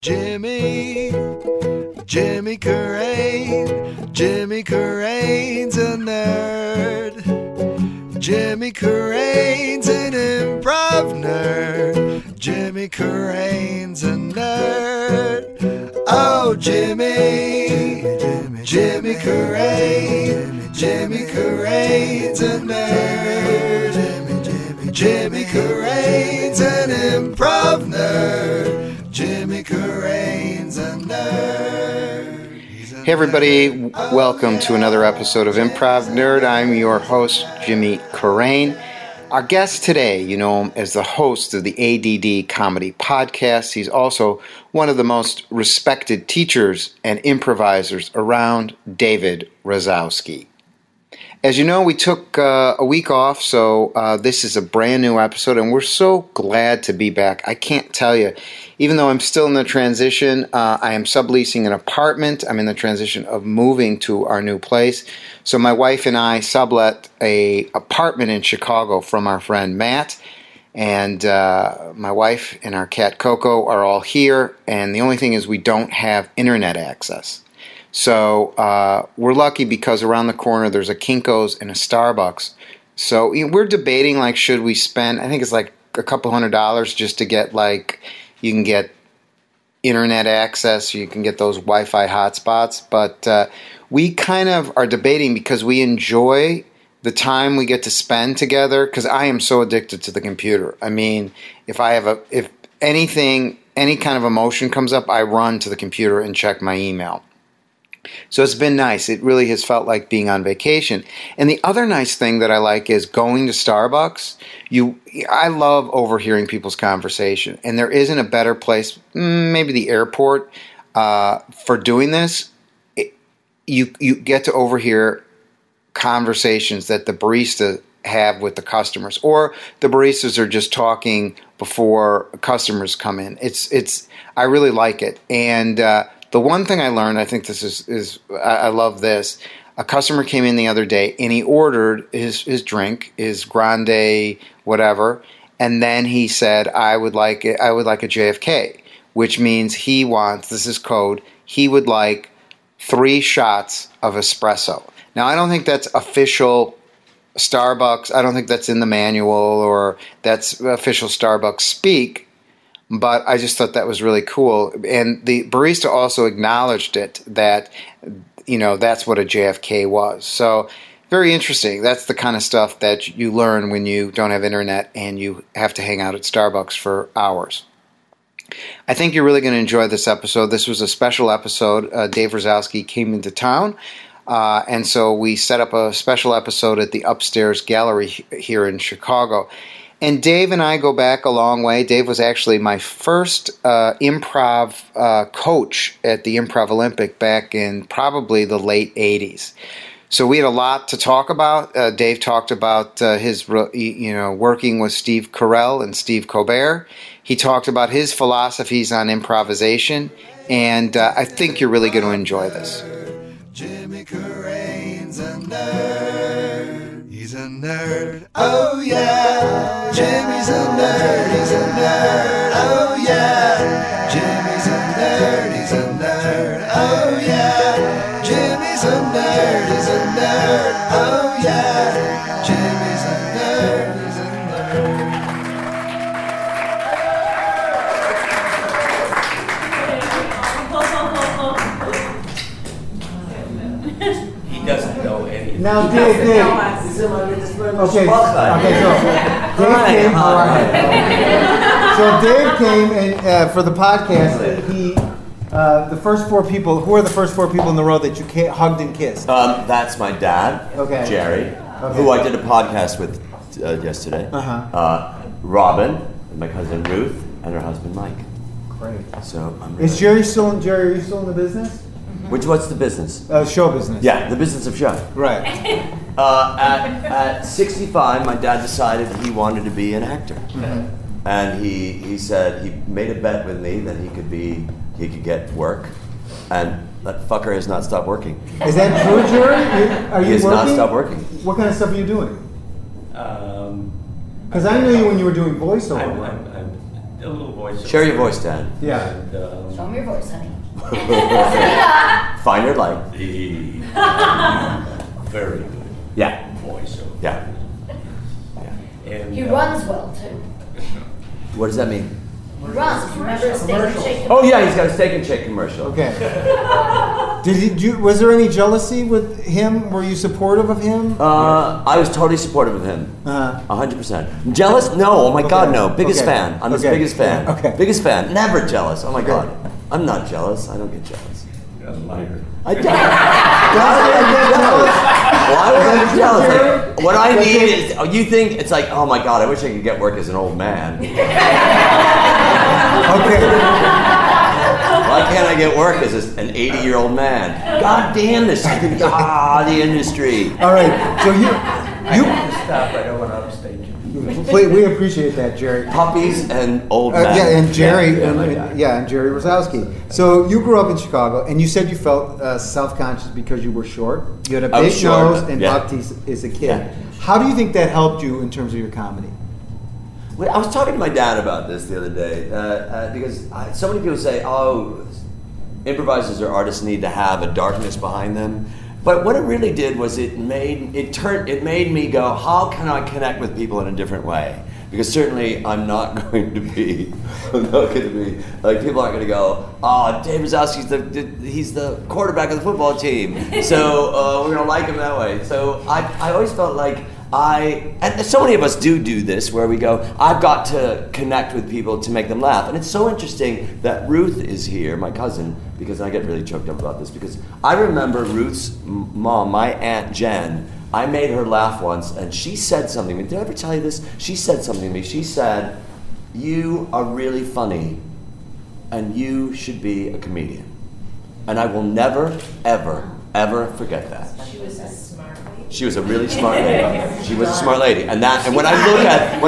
Jimmy Carrane. Jimmy Carrane's a nerd. Jimmy Carrane's an improv nerd. Jimmy Carrane's a nerd. Oh, Jimmy Carrane. Jimmy Carrane's a nerd. Jimmy Carrane's an improv nerd. Jimmy Carrane's a nerd. Hey everybody, welcome to another episode of Improv Nerd. I'm your host, Jimmy Carrane. Our guest today, you know him as the host of the ADD Comedy Podcast. He's also one of the most respected teachers and improvisers around, David Razowsky. As you know, we took a week off, so this is a brand new episode, and we're so glad to be back. I can't tell you, even though I'm still in the transition, I am subleasing an apartment. I'm in the transition of moving to our new place. So my wife and I sublet a apartment in Chicago from our friend Matt, and my wife and our cat Coco are all here, and the only thing is we don't have internet access. So we're lucky because around the corner there's a Kinko's and a Starbucks. So we're debating, like, should we spend, I think it's like a couple $100 just to get, like, you can get internet access, you can get those Wi-Fi hotspots. But we kind of are debating because we enjoy the time we get to spend together, because I am so addicted to the computer. I mean, if anything, any kind of emotion comes up, I run to the computer and check my email. So it's been nice. It really has felt like being on vacation. And the other nice thing that I like is going to Starbucks. I love overhearing people's conversation. And there isn't a better place, maybe the airport, for doing this. You get to overhear conversations that the barista have with the customers, or the baristas are just talking before customers come in. I really like it. And the one thing I learned, I think this is I love this. A customer came in the other day and he ordered his drink, his grande whatever, and then he said, I would like a JFK, which means this is code, he would like 3 shots of espresso. Now, I don't think that's official Starbucks. I don't think that's in the manual or that's official Starbucks speak. But I just thought that was really cool. And the barista also acknowledged it, that, you know, that's what a JFK was. So very interesting. That's the kind of stuff that you learn when you don't have internet and you have to hang out at Starbucks for hours. I think you're really going to enjoy this episode. This was a special episode. Dave Razowsky came into town. And so we set up a special episode at the Upstairs Gallery here in Chicago. And Dave and I go back a long way. Dave was actually my first improv coach at the Improv Olympic back in probably the late 80s. So we had a lot to talk about. Dave talked about his working with Steve Carell and Steve Colbert. He talked about his philosophies on improvisation. And I think you're really going to enjoy this. Jimmy Carrane's a nerd. He's a nerd. Oh yeah. Jimmy's a nerd. He's a nerd. Oh yeah. Jimmy's a nerd. He's a nerd. Oh yeah. Jimmy's a nerd. He's a nerd. Oh yeah. Jimmy's a nerd. He's a nerd. He doesn't know anything. Now, Dave. Okay, so Dave came and for the podcast. The first 4 people. Who are the first 4 people in the row that you hugged and kissed? That's my dad, Jerry, who I did a podcast with yesterday. Robin, my cousin Ruth, and her husband Mike. Great. So I'm Is Jerry still in? Jerry, are you still in the business? What's the business? Show business. Yeah, the business of show. Right. At 65, my dad decided he wanted to be an actor, and he said he made a bet with me that he could get work, and that fucker has not stopped working. Is that true, Jerry? Are you He has working? not stopped working. What kind of stuff are you doing? Because I knew you when you were doing voiceover. A little voice. Share your voice, Dan. Yeah. And, Show me your voice, honey. Find your light. the very good Yeah. voiceover. Yeah. And, He runs well, too. What does that mean? He runs. Remember his steak and shake? Oh yeah, he's got a steak and shake commercial. Okay. Was there any jealousy with him? Were you supportive of him? I was totally supportive of him. 100%. Jealous? No. Oh my God, no. Biggest Okay. fan. I'm his Okay. biggest fan. Okay. Biggest fan. Never jealous. Oh my God. I'm not jealous. I don't get jealous. a liar. I don't. Why would I be jealous? Like, what I need is, you think it's like, oh my God, I wish I could get work as an old man. Okay. Why can't I get work as an 80-year-old man? God damn this, the industry. All right. So you Stop, I don't want to upstage you. we appreciate that, Jerry. Puppies and old men. Yeah, and Jerry, Yeah, and Jerry Rosowski. So you grew up in Chicago, and you said you felt self-conscious because you were short. You had a I was big short, nose and yeah. buck teeth as a kid. Yeah. How do you think that helped you in terms of your comedy? Well, I was talking to my dad about this the other day because so many people say, "Oh, improvisers or artists need to have a darkness behind them." But what it really did was it made me go, "How can I connect with people in a different way?" Because certainly I'm not going to be like people aren't going to go, "Oh, Dave Rosowski's he's the quarterback of the football team, so we're going to like him that way." So I always felt like. And so many of us do this where we go, I've got to connect with people to make them laugh. And it's so interesting that Ruth is here, my cousin, because I get really choked up about this, because I remember Ruth's mom, my Aunt Jen, I made her laugh once, and she said something to me. Did I ever tell you this? She said something to me. She said, "You are really funny, and you should be a comedian." And I will never, ever, ever forget that. She was a smart lady. She was a really smart lady. She was a smart lady, and when I look at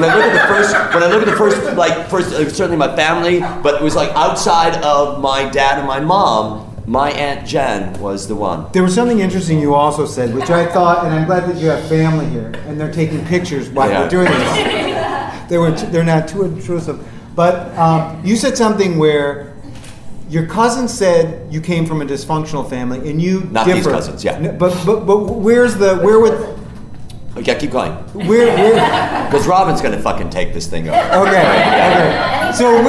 the first, certainly my family, but it was like outside of my dad and my mom, my Aunt Jen was the one. There was something interesting you also said, which I thought, and I'm glad that you have family here, and they're taking pictures while Yeah. we're doing this. They're not too intrusive. But you said something where your cousin said you came from a dysfunctional family, and you Not differ. these cousins, yeah. But where would Yeah, keep going. where Because Robin's gonna fucking take this thing over. okay. So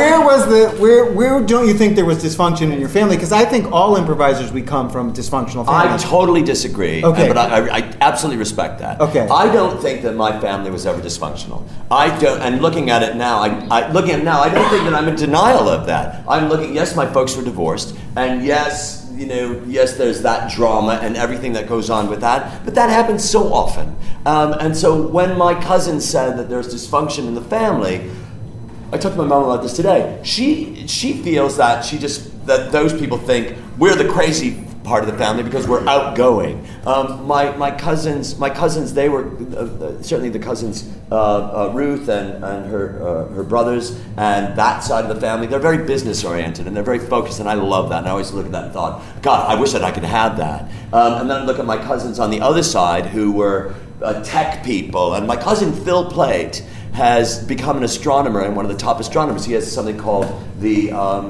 where don't you think there was dysfunction in your family? Because I think all improvisers we come from dysfunctional I families. totally disagree, Okay. but I absolutely respect that. Okay. I don't think that my family was ever dysfunctional. I don't, and looking at it now, I don't think that I'm in denial of that. I'm looking, yes, my folks were divorced, and yes, there's that drama and everything that goes on with that, but that happens so often. And so when my cousin said that there's dysfunction in the family, I talked to my mom about this today. She feels that that those people think we're the crazy part of the family because we're outgoing. My cousins, they were certainly the cousins Ruth and her brothers and that side of the family. They're very business oriented and they're very focused, and I love that. And I always look at that and thought, God, I wish that I could have that. And then I look at my cousins on the other side who were tech people, and my cousin Phil Plait has become an astronomer and one of the top astronomers. He has something called the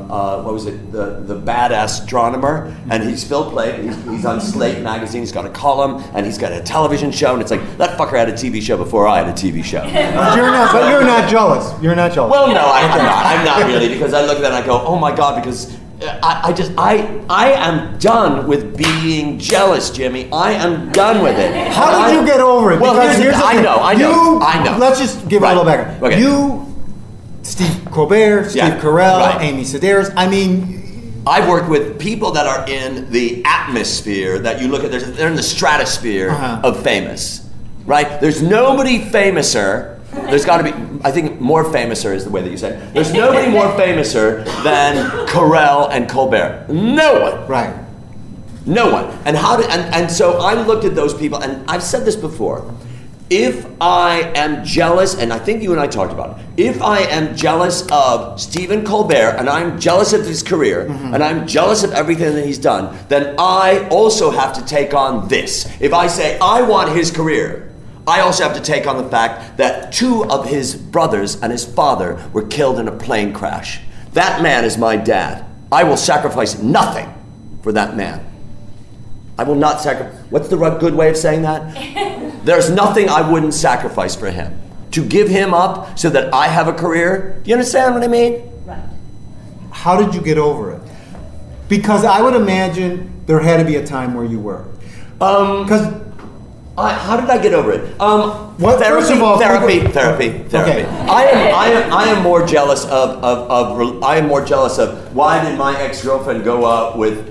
the Badass Astronomer, and he's Phil Plait. He's on Slate magazine. He's got a column and he's got a television show, and it's like that fucker had a TV show before I had a TV show. But you're not jealous. You're not jealous. Well, no, I'm not really, because I look at that and I go, oh my God, because I am done with being jealous, Jimmy. I am done with it. How did you get over it? Well, Because here's the thing. I know. Let's just give a little background. Okay. You, Steve Colbert, Steve Yeah, Carell, right. Amy Sedaris. I mean, I've worked with people that are in the atmosphere that you look at. They're in the stratosphere of famous, right? There's nobody famouser. There's got to be, I think more famouser is the way that you say it. There's nobody more famouser than Carell and Colbert. No one. right. No one. And so I looked at those people, and I've said this before. If I am jealous, and I think you and I talked about it, if I am jealous of Stephen Colbert, and I'm jealous of his career, and I'm jealous of everything that he's done, then I also have to take on this. If I say, I want his career, I also have to take on the fact that 2 of his brothers and his father were killed in a plane crash. That man is my dad. I will sacrifice nothing for that man. I will not sacrifice. What's the good way of saying that? There's nothing I wouldn't sacrifice for him. To give him up so that I have a career. Do you understand what I mean? Right. How did you get over it? Because I would imagine there had to be a time where you were. Because how did I get over it? First of all, therapy. Okay. I am more jealous of why did my ex-girlfriend go out with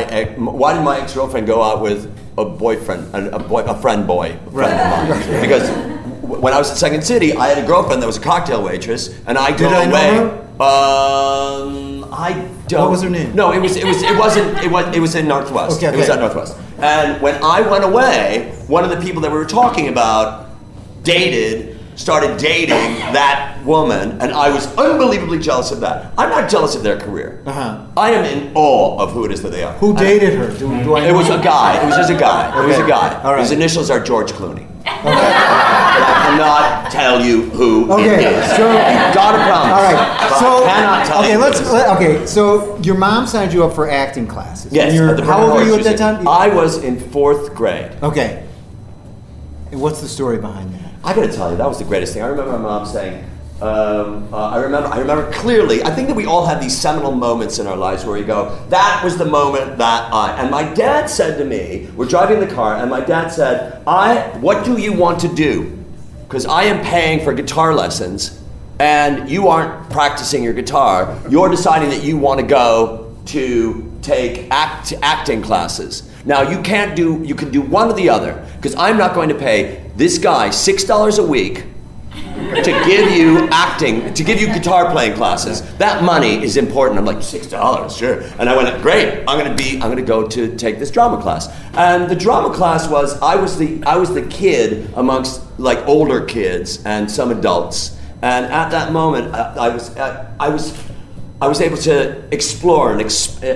a boyfriend, a friend boy, of mine? Because when I was in Second City, I had a girlfriend that was a cocktail waitress, and I go away. Know her? I don't. What was her name? No, it was in Northwest. Okay. It was at Northwest. And when I went away, one of the people that we were talking about started dating that woman, and I was unbelievably jealous of that. I'm not jealous of their career. I am in awe of who it is that they are. Who dated her? Do I know? It was a guy. It was just a guy. It was a guy. All right. His initials are George Clooney. But I cannot tell you who it is. So Not a promise. all right. But So I cannot tell you. So your mom signed you up for acting classes. Yes. And at the how Bernard old were you at Horst that Museum. time? I was in 4th grade. Okay. And what's the story behind that? I gotta tell you, that was the greatest thing. I remember my mom saying, I remember clearly, I think that we all have these seminal moments in our lives where we go, that was the moment that and my dad said to me, we're driving the car, and my dad said, what do you want to do? Because I am paying for guitar lessons, and you aren't practicing your guitar. You're deciding that you want to go to take acting classes. Now you can do one or the other, because I'm not going to pay this guy $6 a week to give you guitar playing classes. That money is important. I'm like, $6, sure. And I went, great. I'm gonna go to take this drama class. And the drama class was I was the kid amongst like older kids and some adults. And at that moment, I was able to explore and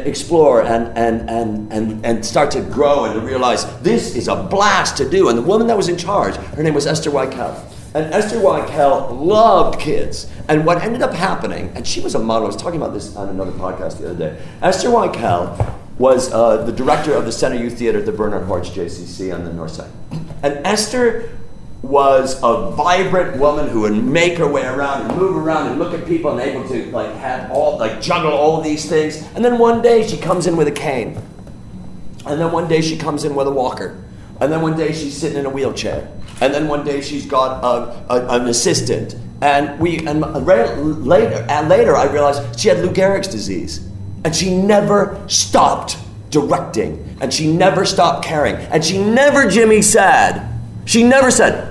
start to grow and to realize this is a blast to do. And the woman that was in charge, her name was Esther Weichel. And Esther Weichel loved kids. And what ended up happening, and she was a model, I was talking about this on another podcast the other day. Esther Weichel was the director of the Center Youth Theater at the Bernard Horst JCC on the north side. And Esther was a vibrant woman who would make her way around and move around and look at people and able to juggle all of these things. And then one day she comes in with a cane. And then one day she comes in with a walker. And then one day she's sitting in a wheelchair. And then one day she's got an assistant. And later I realized she had Lou Gehrig's disease. And she never stopped directing. And she never stopped caring. And she never, Jimmy, said, she never said,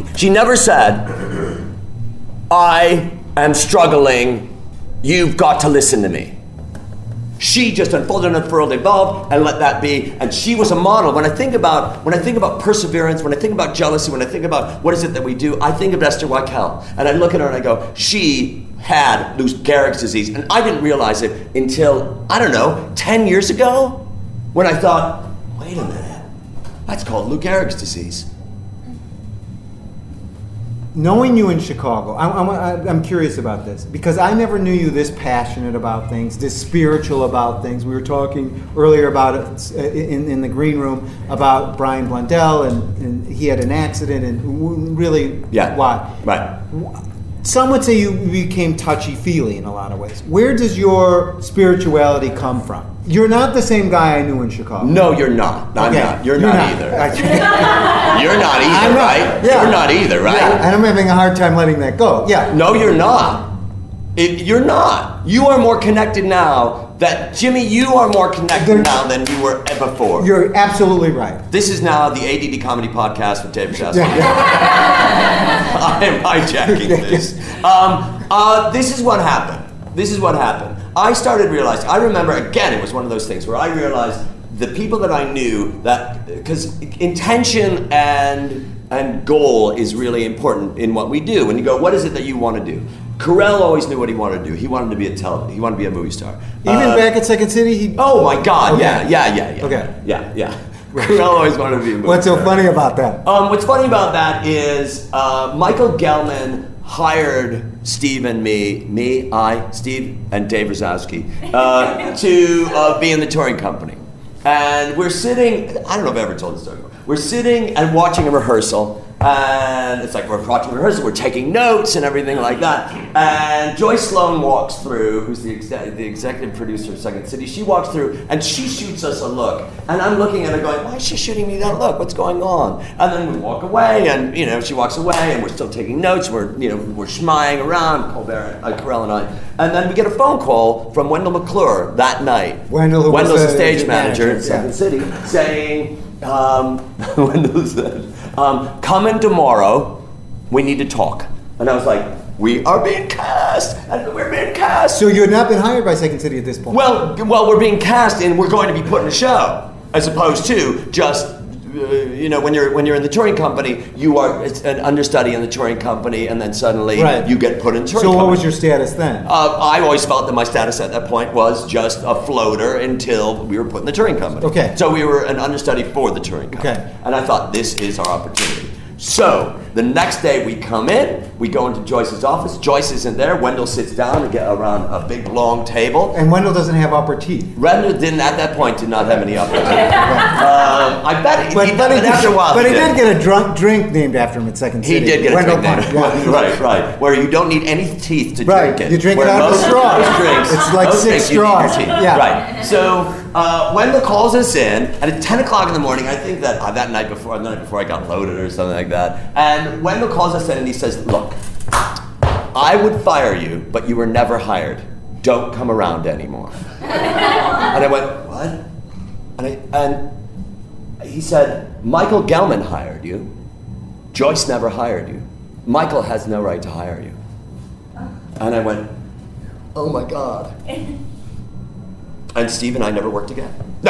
I am struggling, you've got to listen to me. She just unfolded and unfurled, evolved, and let that be. And she was a model. When I think about perseverance, when I think about jealousy, when I think about what is it that we do, I think of Esther Weichel. And I look at her and I go, she had Lou Gehrig's disease. And I didn't realize it until, 10 years ago, when I thought, wait a minute, that's called Lou Gehrig's disease. Knowing you in Chicago, I'm curious about this, because I never knew you this passionate about things, this spiritual about things. We were talking earlier about it in the green room about Brian Blundell, and he had an accident, and really, why? Right. Some would say you became touchy-feely in a lot of ways. Where does your spirituality come from? You're not the same guy I knew in Chicago. No, you're not. I'm not. You're not either. You're not either, I'm not, right? yeah. You're not either, right? Yeah, and I'm having a hard time letting that go. Yeah. No, you're not. You're not. You are more connected now. Jimmy, you are more connected now than you were before. You're absolutely right. This is now the ADD Comedy Podcast with David Shasta. Yeah. I am hijacking this. This is what happened. I started realizing, I remember, again, it was one of those things where I realized the people that I knew, that, because intention and goal is really important in what we do. When you go, what is it that you want to do? Carell always knew what he wanted to do. He wanted to be a television. He wanted to be a movie star. Even back at Second City, Oh my God! Okay. Yeah. Okay. Yeah. Carell always wanted to be a movie What's so star. funny about that? What's funny about that is Michael Gelman hired Steve and Steve and Dave Rosowski, to be in the touring company. And we're sitting, I don't know if I ever told this story before. We're sitting and watching a rehearsal, and it's like we're watching a rehearsal, we're taking notes and everything like that. And Joyce Sloan walks through, who's the executive producer of Second City. She walks through and she shoots us a look. And I'm looking at her going, why is she shooting me that look? What's going on? And then we walk away, and she walks away, and we're still taking notes. We're schmying around, Carell and I. And then we get a phone call from Wendell McClure that night. Wendell's the stage manager at Second City, saying, Wendell said, come in tomorrow, we need to talk. And I was like, we are being cast, and we're being cast. So you had not been hired by Second City at this point? Well, we're being cast, and we're going to be put in a show, as opposed to just, when you're in the touring company, you are an understudy in the touring company, and then suddenly you get put in the touring company. So what was your status then? I always felt that my status at that point was just a floater until we were put in the touring company. Okay. So we were an understudy for the touring company. Okay. And I thought, this is our opportunity. So the next day we come in, we go into Joyce's office. Joyce isn't there. Wendell sits down and get around a big long table. And Wendell doesn't have upper teeth. Wendell did not have any upper teeth. I bet he did, but after a while But he did get a drink named after him at Second City. He did get Wendell a drink named. Punch, Right. Where you don't need any teeth to Right, drink it. you drink Where it out of most a straw. most drinks, It's like most 6 drinks, you need your straws. teeth. Yeah. Right. So Wendell calls us in, and at 10 o'clock in the morning, I think that the night before I got loaded or something like that, and Wendell calls us in and he says, look, I would fire you, but you were never hired. Don't come around anymore. And I went, what? And he said, Michael Gelman hired you. Joyce never hired you. Michael has no right to hire you. And I went, oh my God. And Steve and I never worked again. No.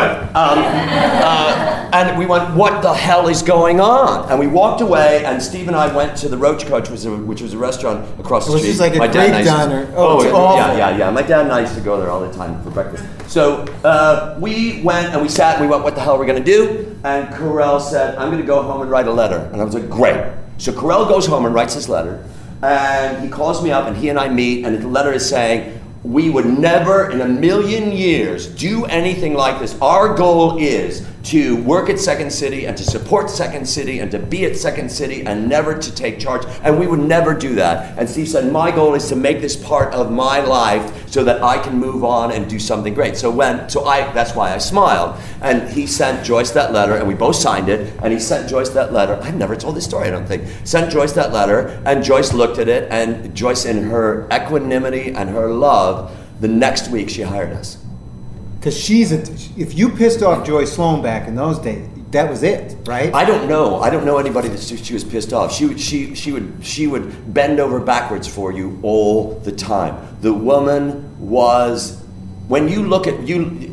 And we went, what the hell is going on? And we walked away, and Steve and I went to the Roach Coach, which was a restaurant across the street. It was just like a My dad Greek and I used to- diner. Oh, it's awful. Yeah. My dad and I used to go there all the time for breakfast. So we went and we sat and we went, what the hell are we going to do? And Carell said, I'm going to go home and write a letter. And I was like, great. So Carell goes home and writes his letter. And he calls me up and he and I meet. And the letter is saying, we would never in a million years do anything like this. Our goal is to work at Second City and to support Second City and to be at Second City and never to take charge. And we would never do that. And Steve said, my goal is to make this part of my life so that I can move on and do something great. That's why I smiled. And he sent Joyce that letter, and we both signed it, and he sent Joyce that letter. I've never told this story, I don't think. Sent Joyce that letter, and Joyce looked at it, and Joyce, in her equanimity and her love, the next week she hired us. Because if you pissed off Joyce Sloan back in those days, that was it, right? I don't know anybody that she was pissed off. She would bend over backwards for you all the time. The woman was, when you look at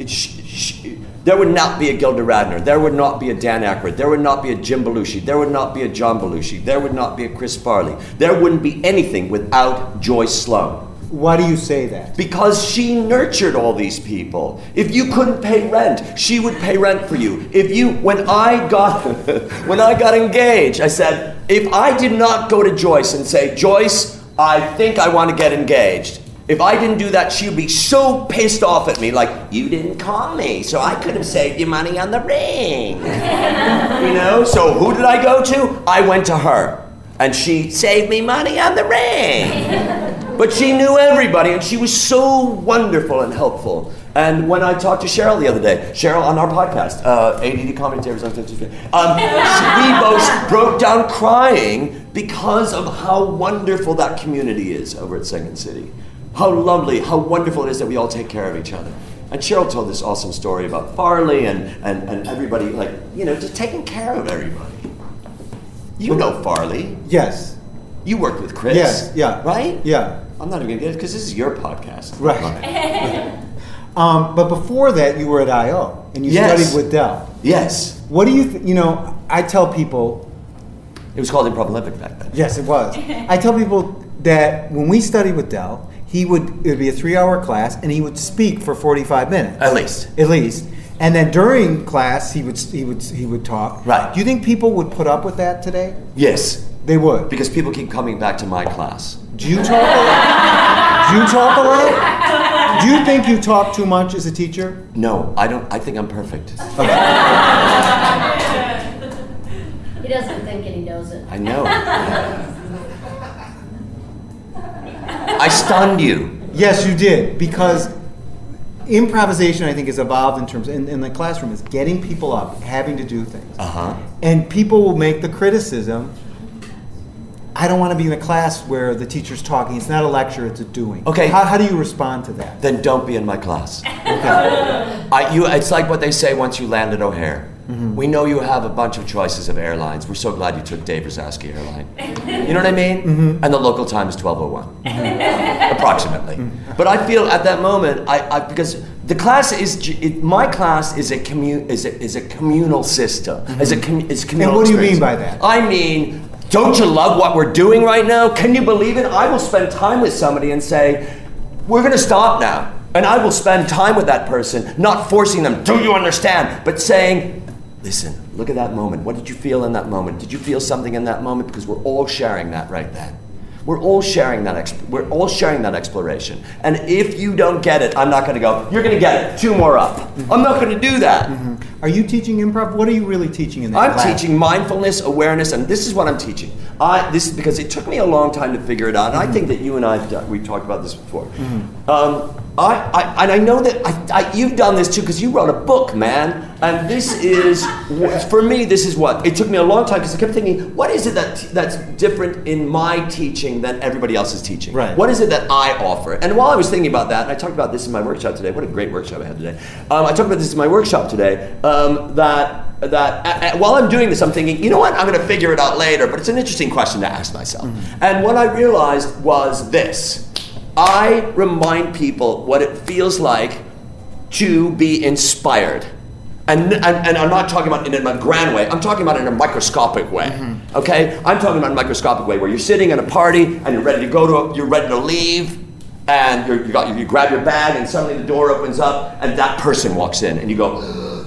there would not be a Gilda Radner. There would not be a Dan Aykroyd. There would not be a Jim Belushi. There would not be a John Belushi. There would not be a Chris Farley. There wouldn't be anything without Joyce Sloan. Why do you say that? Because she nurtured all these people. If you couldn't pay rent, she would pay rent for you. When I got engaged, I said, if I did not go to Joyce and say, Joyce, I think I want to get engaged. If I didn't do that, she would be so pissed off at me, like, you didn't call me, so I could have saved you money on the ring. So who did I go to? I went to her. And she saved me money on the ring. But she knew everybody, and she was so wonderful and helpful. And when I talked to Cheryl the other day, Cheryl on our podcast, ADD Commentators on we both broke down crying because of how wonderful that community is over at Second City. How lovely, how wonderful it is that we all take care of each other. And Cheryl told this awesome story about Farley and everybody, just taking care of everybody. You know Farley. Yes. You worked with Chris. Yes, yeah. Right? Yeah. I'm not even going to get it because this is your podcast. Right. But before that, you were at I.O. and you studied with Del. Yes. What do you I tell people... It was called Improv Olympic back then. Yes, it was. I tell people that when we studied with Del, it would be a 3-hour class, and he would speak for 45 minutes. At least. And then during class, he would talk. Right. Do you think people would put up with that today? Yes. They would. Because people keep coming back to my class. Do you talk a lot? Do you talk a lot? Do you think you talk too much as a teacher? No, I don't. I think I'm perfect. He doesn't think it, he knows it. I know. I stunned you. Yes, you did. Because improvisation, I think, has evolved in terms, in the classroom, is getting people up, having to do things. And people will make the criticism, I don't want to be in a class where the teacher's talking. It's not a lecture, it's a doing. Okay. How do you respond to that? Then don't be in my class. Okay. It's like what they say once you land at O'Hare. We know you have a bunch of choices of airlines. We're so glad you took Dave Rosowski Airline. You know what I mean? And the local time is 12:01, approximately. But I feel at that moment, because the class my class is a communal system. Is communal. And what do you experience. mean by that? I mean, don't you love what we're doing right now? Can you believe it? I will spend time with somebody and say, we're going to stop now. And I will spend time with that person, not forcing them, do you understand? But saying, listen, look at that moment. What did you feel in that moment? Did you feel something in that moment? Because we're all sharing that right then. We're all sharing that exploration. And if you don't get it, I'm not going to go, you're going to get it, 2 more up. I'm not going to do that. Are you teaching improv? What are you really teaching in that class? I'm teaching mindfulness, awareness, and this is what I'm teaching. This is because it took me a long time to figure it out, and I think that you and we talked about this before. I know that you've done this too, because you wrote a book, man. And this is, for me, this is what, it took me a long time, because I kept thinking, what is it that's different in my teaching than everybody else is teaching? Right. What is it that I offer? And while I was thinking about that, and I talked about this in my workshop today, what a great workshop I had today. I talked about this in my workshop today, that while I'm doing this, I'm thinking, you know what, I'm going to figure it out later, but it's an interesting question to ask myself. And what I realized was this. I remind people what it feels like to be inspired. And I'm not talking about in a grand way, I'm talking about in a microscopic way, okay? I'm talking about a microscopic way where you're sitting at a party and you're ready to leave, and you grab your bag and suddenly the door opens up and that person walks in and you go,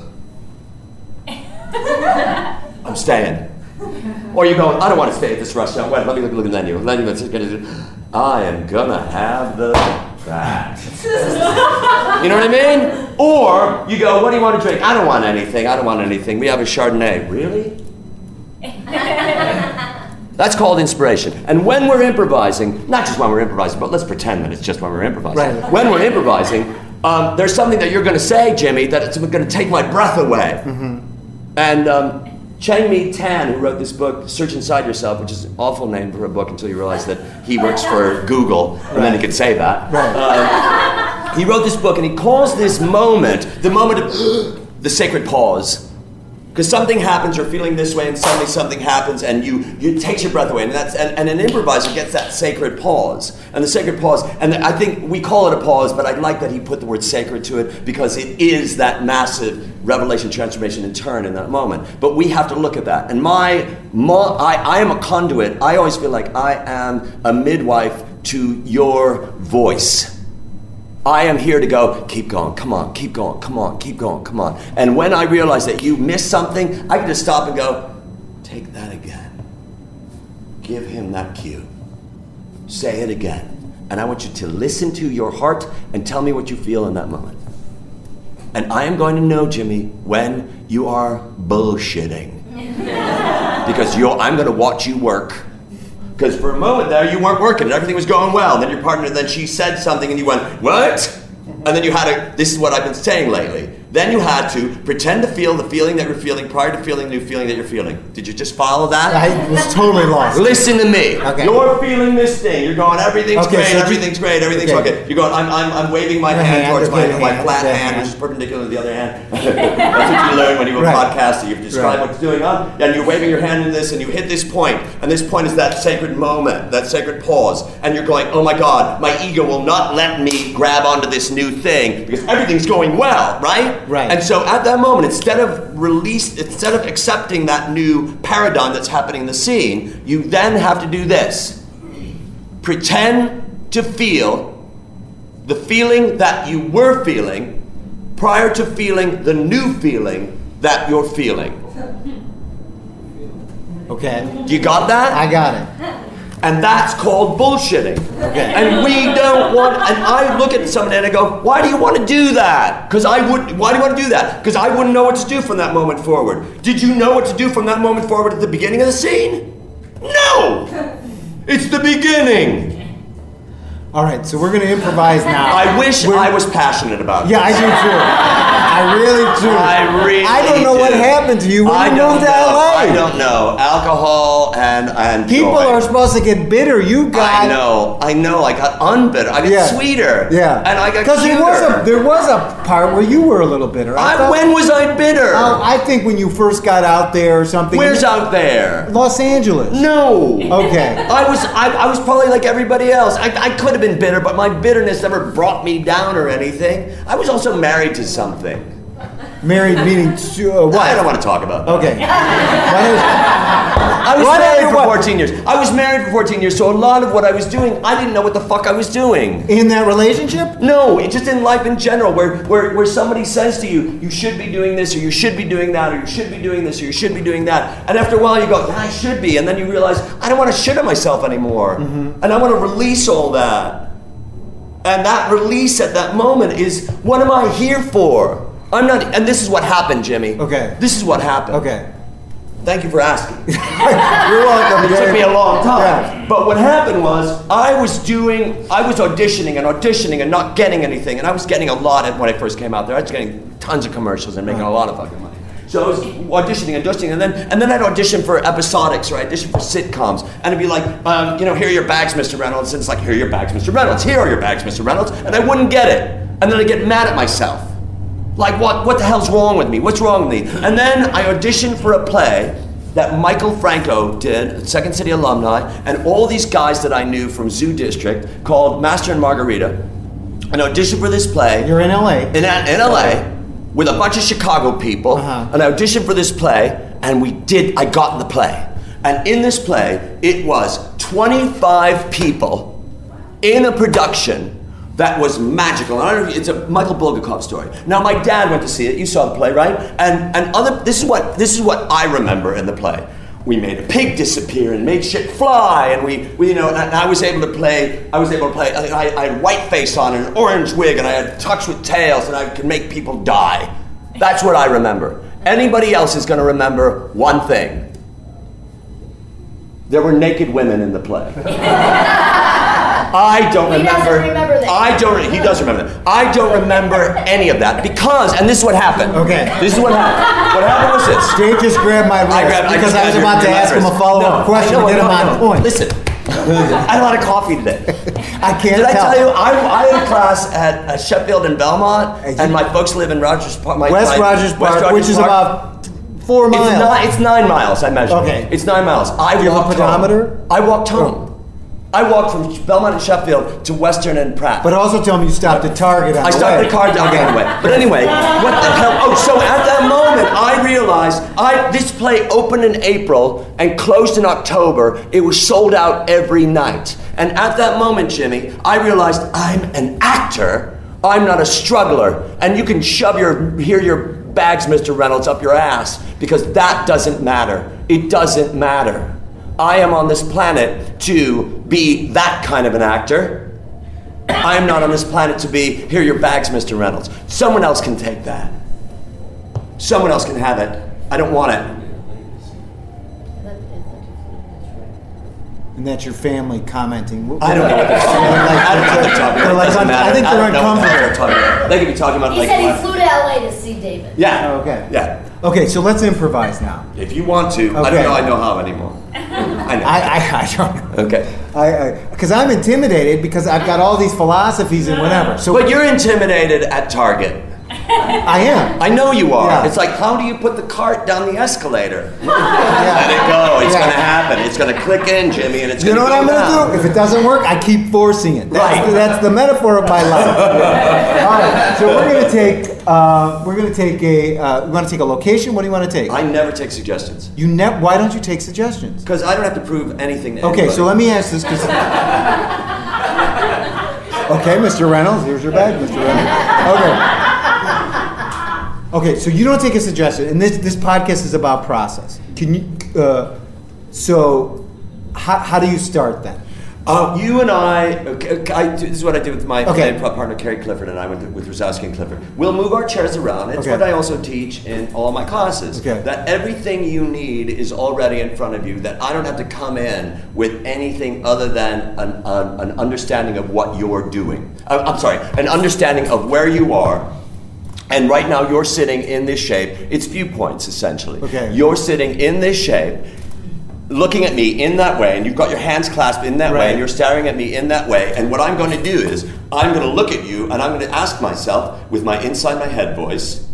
I'm staying. Or you go, I don't want to stay at this restaurant. Wait, let me look at the menu. I am gonna have that. You know what I mean? Or you go, what do you want to drink? I don't want anything. We have a Chardonnay. Really? That's called inspiration. And when we're improvising, not just when we're improvising, but let's pretend that it's just when we're improvising. Right. When we're improvising, there's something that you're going to say, Jimmy, that it's going to take my breath away. And Chang-Mi Tan, who wrote this book, Search Inside Yourself, which is an awful name for a book until you realize that he works for Google, and then he can say that. Right. He wrote this book, and he calls this moment, the moment of the sacred pause. Because something happens, you're feeling this way, and suddenly something happens, and it takes your breath away. And an improviser gets that sacred pause. And the sacred pause, and I think we call it a pause, but I like that he put the word sacred to it, because it is that massive revelation, transformation, and turn in that moment. But we have to look at that. And I am a conduit. I always feel like I am a midwife to your voice. I am here to go, keep going, come on, keep going, come on, keep going, come on. And when I realize that you missed something, I can just stop and go, take that again. Give him that cue. Say it again. And I want you to listen to your heart and tell me what you feel in that moment. And I am going to know, Jimmy, when you are bullshitting. Because I'm going to watch you work. Because for a moment there, you weren't working and everything was going well. Then your partner, then she said something and you went, what? And then you had this is what I've been saying lately. Then you had to pretend to feel the feeling that you're feeling prior to feeling the new feeling that you're feeling. Did you just follow that? I was totally lost. Listen to me. Okay. You're feeling this thing. You're going, everything's Okay, great, so everything's great, everything's okay. You're going, I'm waving my hand towards my flat hand, which is perpendicular to the other hand. That's what you learn when you were podcasting. You describe what's going on, and you're waving your hand in this, and you hit this point, and this point is that sacred moment, that sacred pause, and you're going, oh my God, my ego will not let me grab onto this new thing because everything's going well, right? Right. And so at that moment, instead of accepting that new paradigm that's happening in the scene, you then have to do this. Pretend to feel the feeling that you were feeling prior to feeling the new feeling that you're feeling. Okay. You got that? I got it. And that's called bullshitting. Okay. And we don't want, and I look at somebody and I go, why do you want to do that? Why do you want to do that? Because I wouldn't know what to do from that moment forward. Did you know what to do from that moment forward at the beginning of the scene? No! It's the beginning. All right, so we're going to improvise now. I wish I was passionate about it. Yeah, I do too. I really do. I don't know what happened to you when you moved to LA. I don't know. Alcohol and people joy. are supposed to get bitter. You got. I know. I got unbitter. I got sweeter. Yeah. And I got Because cuter. there was a part where you were a little bitter. When was I bitter? I think when you first got out there or something. Where's out there? Los Angeles. No. Okay. I was probably like everybody else. I could have been bitter, but my bitterness never brought me down or anything. I was also married to something. Married meaning what? I don't want to talk about that. Okay. I was married for 14 years. I was married for 14 years, so a lot of what I was doing, I didn't know what the fuck I was doing. In that relationship? No, it's just in life in general, where somebody says to you, you should be doing this, or you should be doing that, or you should be doing this, or you should be doing that. And after a while you go, yeah, I should be. And then you realize, I don't want to shit on myself anymore. And I want to release all that. And that release at that moment is, what am I here for? I'm not, and this is what happened, Jimmy. Okay. This is what happened. Okay. Thank you for asking. You're welcome. It took me a long time. Yeah. But what happened was, I was auditioning and not getting anything. And I was getting a lot when I first came out there. I was getting tons of commercials and making a lot of fucking money. So I was auditioning, and then I'd audition for episodics, or I'd audition for sitcoms. And it'd be like, here are your bags, Mr. Reynolds. And it's like, here are your bags, Mr. Reynolds. Here are your bags, Mr. Reynolds. And I wouldn't get it. And then I'd get mad at myself. Like, what the hell's wrong with me? What's wrong with me? And then I auditioned for a play that Michael Franco did, Second City alumni, and all these guys that I knew from Zoo District, called Master and Margarita, and auditioned for this play. You're in LA. In LA, with a bunch of Chicago people, and I auditioned for this play, and I got the play. And in this play, it was 25 people in a production that was magical. And I don't know, it's a Michael Bulgakov story. Now, my dad went to see it. You saw the play, right? This is what I remember in the play. We made a pig disappear and made shit fly, and and I was able to play. I had white face on and an orange wig, and I had tucks with tails, and I could make people die. That's what I remember. Anybody else is going to remember one thing. There were naked women in the play. I don't remember. He doesn't remember that. He does remember that. I don't remember any of that because, and this is what happened. Okay. This is what happened. What happened was this. Jay just grabbed my wrist because I was about to ask him a follow-up question to get him on point. Listen, I had a lot of coffee today. I can't Did I tell. tell you, I had a class at Sheffield and Belmont, and my folks live in Rogers Park. West Rogers Park, which is about 4 miles. It's 9 miles, I measured. Okay. It's 9 miles. Do you have a pedometer? I walked home. I walked from Belmont and Sheffield to Western and Pratt. But also tell me you stopped at Target on the way. I stopped at Target on the way. But anyway, what the hell? Oh, so at that moment, I realized this play opened in April and closed in October. It was sold out every night. And at that moment, Jimmy, I realized I'm an actor. I'm not a struggler. And you can shove your bags, Mr. Reynolds, up your ass, because that doesn't matter. It doesn't matter. I am on this planet to be that kind of an actor. I am not on this planet to be, here are your bags, Mr. Reynolds. Someone else can take that. Someone else can have it. I don't want it. And that's your family commenting. I don't know what they're talking about. I don't know what they're talking about. It doesn't matter. I think they're I don't know what uncomfortable. they're talking about. They could be talking about He like... said he flew to LA to see David. Yeah. Oh, okay. Yeah. Okay, so let's improvise now. If you want to. I Okay. don't know I know how anymore. I know. I don't know. Okay. Because I'm intimidated because I've got all these philosophies and whatever. So But you're intimidated at Target. I am. I know you are. Yeah. It's like, how do you put the cart down the escalator? Let Yeah. it go. It's Yeah. going to happen. It's going to click in, Jimmy, and it's You going to know go what I'm down. going to do? If it doesn't work, I keep forcing it. That's the metaphor of my life. All right. So we're going to take we want to take a location. What do you want to take? I never take suggestions. Why don't you take suggestions? Because I don't have to prove anything to Okay, anybody. so let me ask this. Okay, Mr. Reynolds, here's your bag, Mr. Reynolds. Okay. Okay, so you don't take a suggestion, and this podcast is about process. Can you? So, how do you start then? You and this is what I do with my improv partner Carrie Clifford, and I went with Rosowski and Clifford. We'll move our chairs around. It's what I also teach in all my classes. That everything you need is already in front of you. That I don't have to come in with anything other than an understanding of what you're doing. An understanding of where you are. And right now you're sitting in this shape. It's viewpoints essentially. You're sitting in this shape, looking at me in that way, and you've got your hands clasped in that way, and you're staring at me in that way. And what I'm going to do is, I'm going to look at you, and I'm going to ask myself, with my inside my head voice,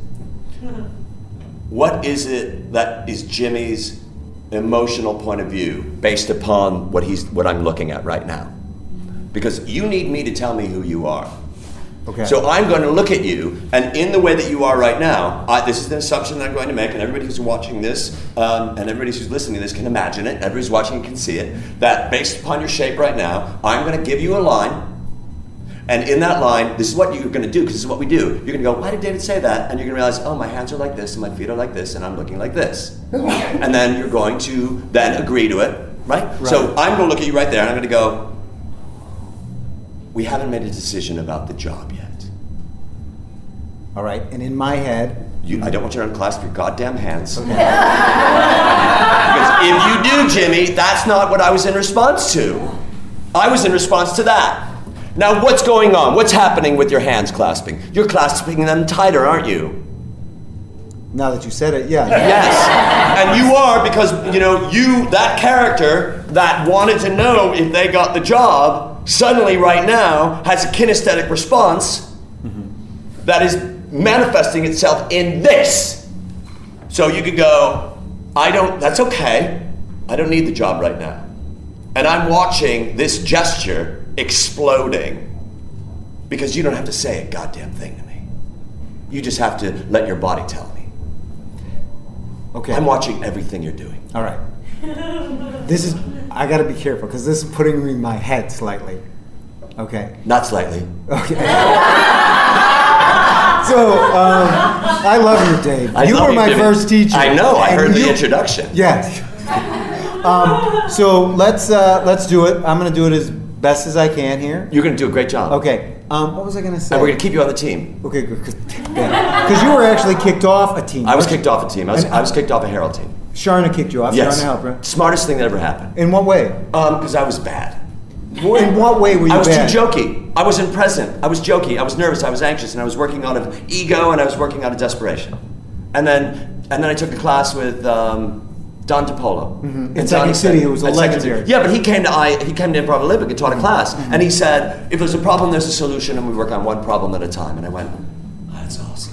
what is it that is Jimmy's emotional point of view based upon what I'm looking at right now? Because you need me to tell me who you are. So I'm going to look at you, and in the way that you are right now, this is the assumption that I'm going to make, and everybody who's watching this, and everybody who's listening to this can imagine it, everybody's watching can see it, that based upon your shape right now, I'm going to give you a line, and in that line, this is what you're going to do, because this is what we do. You're going to go, why did David say that? And you're going to realize, oh, my hands are like this, and my feet are like this, and I'm looking like this. And then you're going to then agree to it, right? So I'm going to look at you right there, and I'm going to go, we haven't made a decision about the job yet. All right, and in my head... I don't want you to unclasp your goddamn hands. Because if you do, Jimmy, that's not what I was in response to. I was in response to that. Now, what's going on? What's happening with your hands clasping? You're clasping them tighter, aren't you? Now that you said it, yeah. Yes, and you are, because, that character that wanted to know if they got the job, suddenly right now has a kinesthetic response that is manifesting itself in this. So you could go, that's okay. I don't need the job right now. And I'm watching this gesture exploding because you don't have to say a goddamn thing to me. You just have to let your body tell me. Okay. I'm watching everything you're doing. All right. I gotta be careful because this is putting me in my head slightly. Okay. Not slightly. Okay. So, I love you, Dave. You were my first teacher. I know. I heard the introduction. Yes. So let's do it. I'm going to do it as best as I can here. You're going to do a great job. Okay. What was I going to say? And we're going to keep you on the team. Okay, good. Because you were actually kicked off a team. I was kicked off a team. I was kicked off a Herald team. Sharna kicked you off. Yes. Sharna Halper. Smartest thing that ever happened. In what way? Because I was bad. In what way were you bad? I was too jokey. I wasn't present. I was jokey. I was nervous. I was anxious, and I was working out of ego, and I was working out of desperation. And then I took a class with Don DiPolo in Second City, who was a legendary. Yeah, but he came to Improv Olympic and taught a class, and he said, if there's a problem, there's a solution, and we work on one problem at a time. And I went, that's awesome.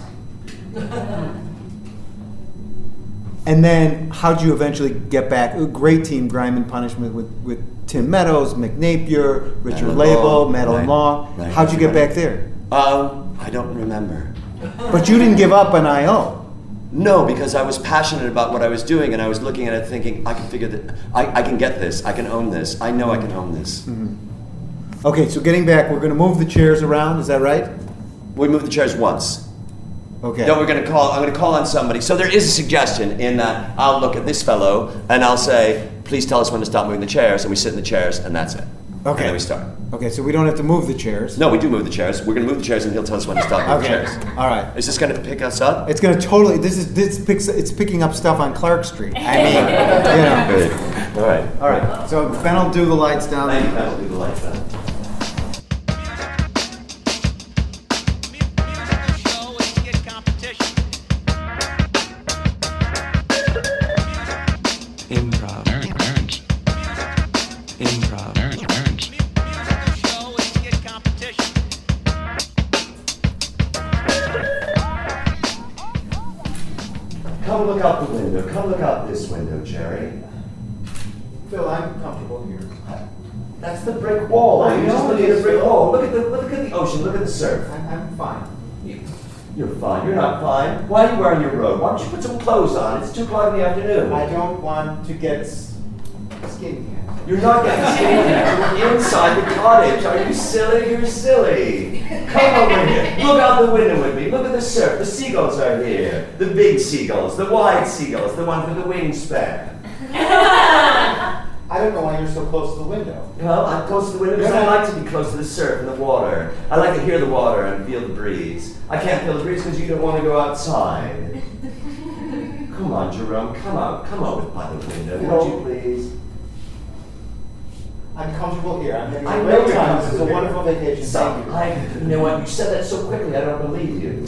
And then, how'd you eventually get back? A great team, Grime and Punishment with Tim Meadows, Mick Napier, Richard Label, Madeline Long. Right. How'd you get back there? I don't remember. But you didn't give up on I.O. No, because I was passionate about what I was doing, and I was looking at it thinking, I can figure that, I can get this, I can own this, I know I can own this. Mm-hmm. Okay, so getting back, we're going to move the chairs around, is that right? We moved the chairs once. Okay. Then I'm going to call on somebody. So there is a suggestion in that I'll look at this fellow, and I'll say, please tell us when to stop moving the chairs, and we sit in the chairs, and that's it. Okay. And then we start. Okay, so we don't have to move the chairs. No, we do move the chairs. We're going to move the chairs, and he'll tell us when to stop moving the chairs. All right. Is this going to pick us up? It's going to totally. It's picking up stuff on Clark Street. I mean, Good. All right. All right. So Ben will do the lights down. Thank you. Ben will do the lights down. Come look out the window. Come look out this window, Jerry. Phil, I'm comfortable here. That's the brick wall. I You're know just looking it at is, the brick Phil. wall. Look at the ocean. Look at the surf. I'm fine. You're fine. You're not fine. Why are you wearing your robe? Why don't you put some clothes on? It's 2 o'clock in the afternoon. I don't want to get skin cancer. You're not getting skincare. You're inside the cottage. Are you silly? You're silly. Come over here. Look out the window with me. Look at the surf. The seagulls are here. The big seagulls, the wide seagulls, the ones with the wingspan. I don't know why you're so close to the window. Well, I'm close to the window because I like to be close to the surf and the water. I like to hear the water and feel the breeze. I can't feel the breeze because you don't want to go outside. Come on, Jerome, come out. Come over by the window, would you please? I'm comfortable here. I'm having I a know great you're time. This is a comfortable wonderful vacation. So, Thank you. you know what? You said that so quickly, I don't believe you.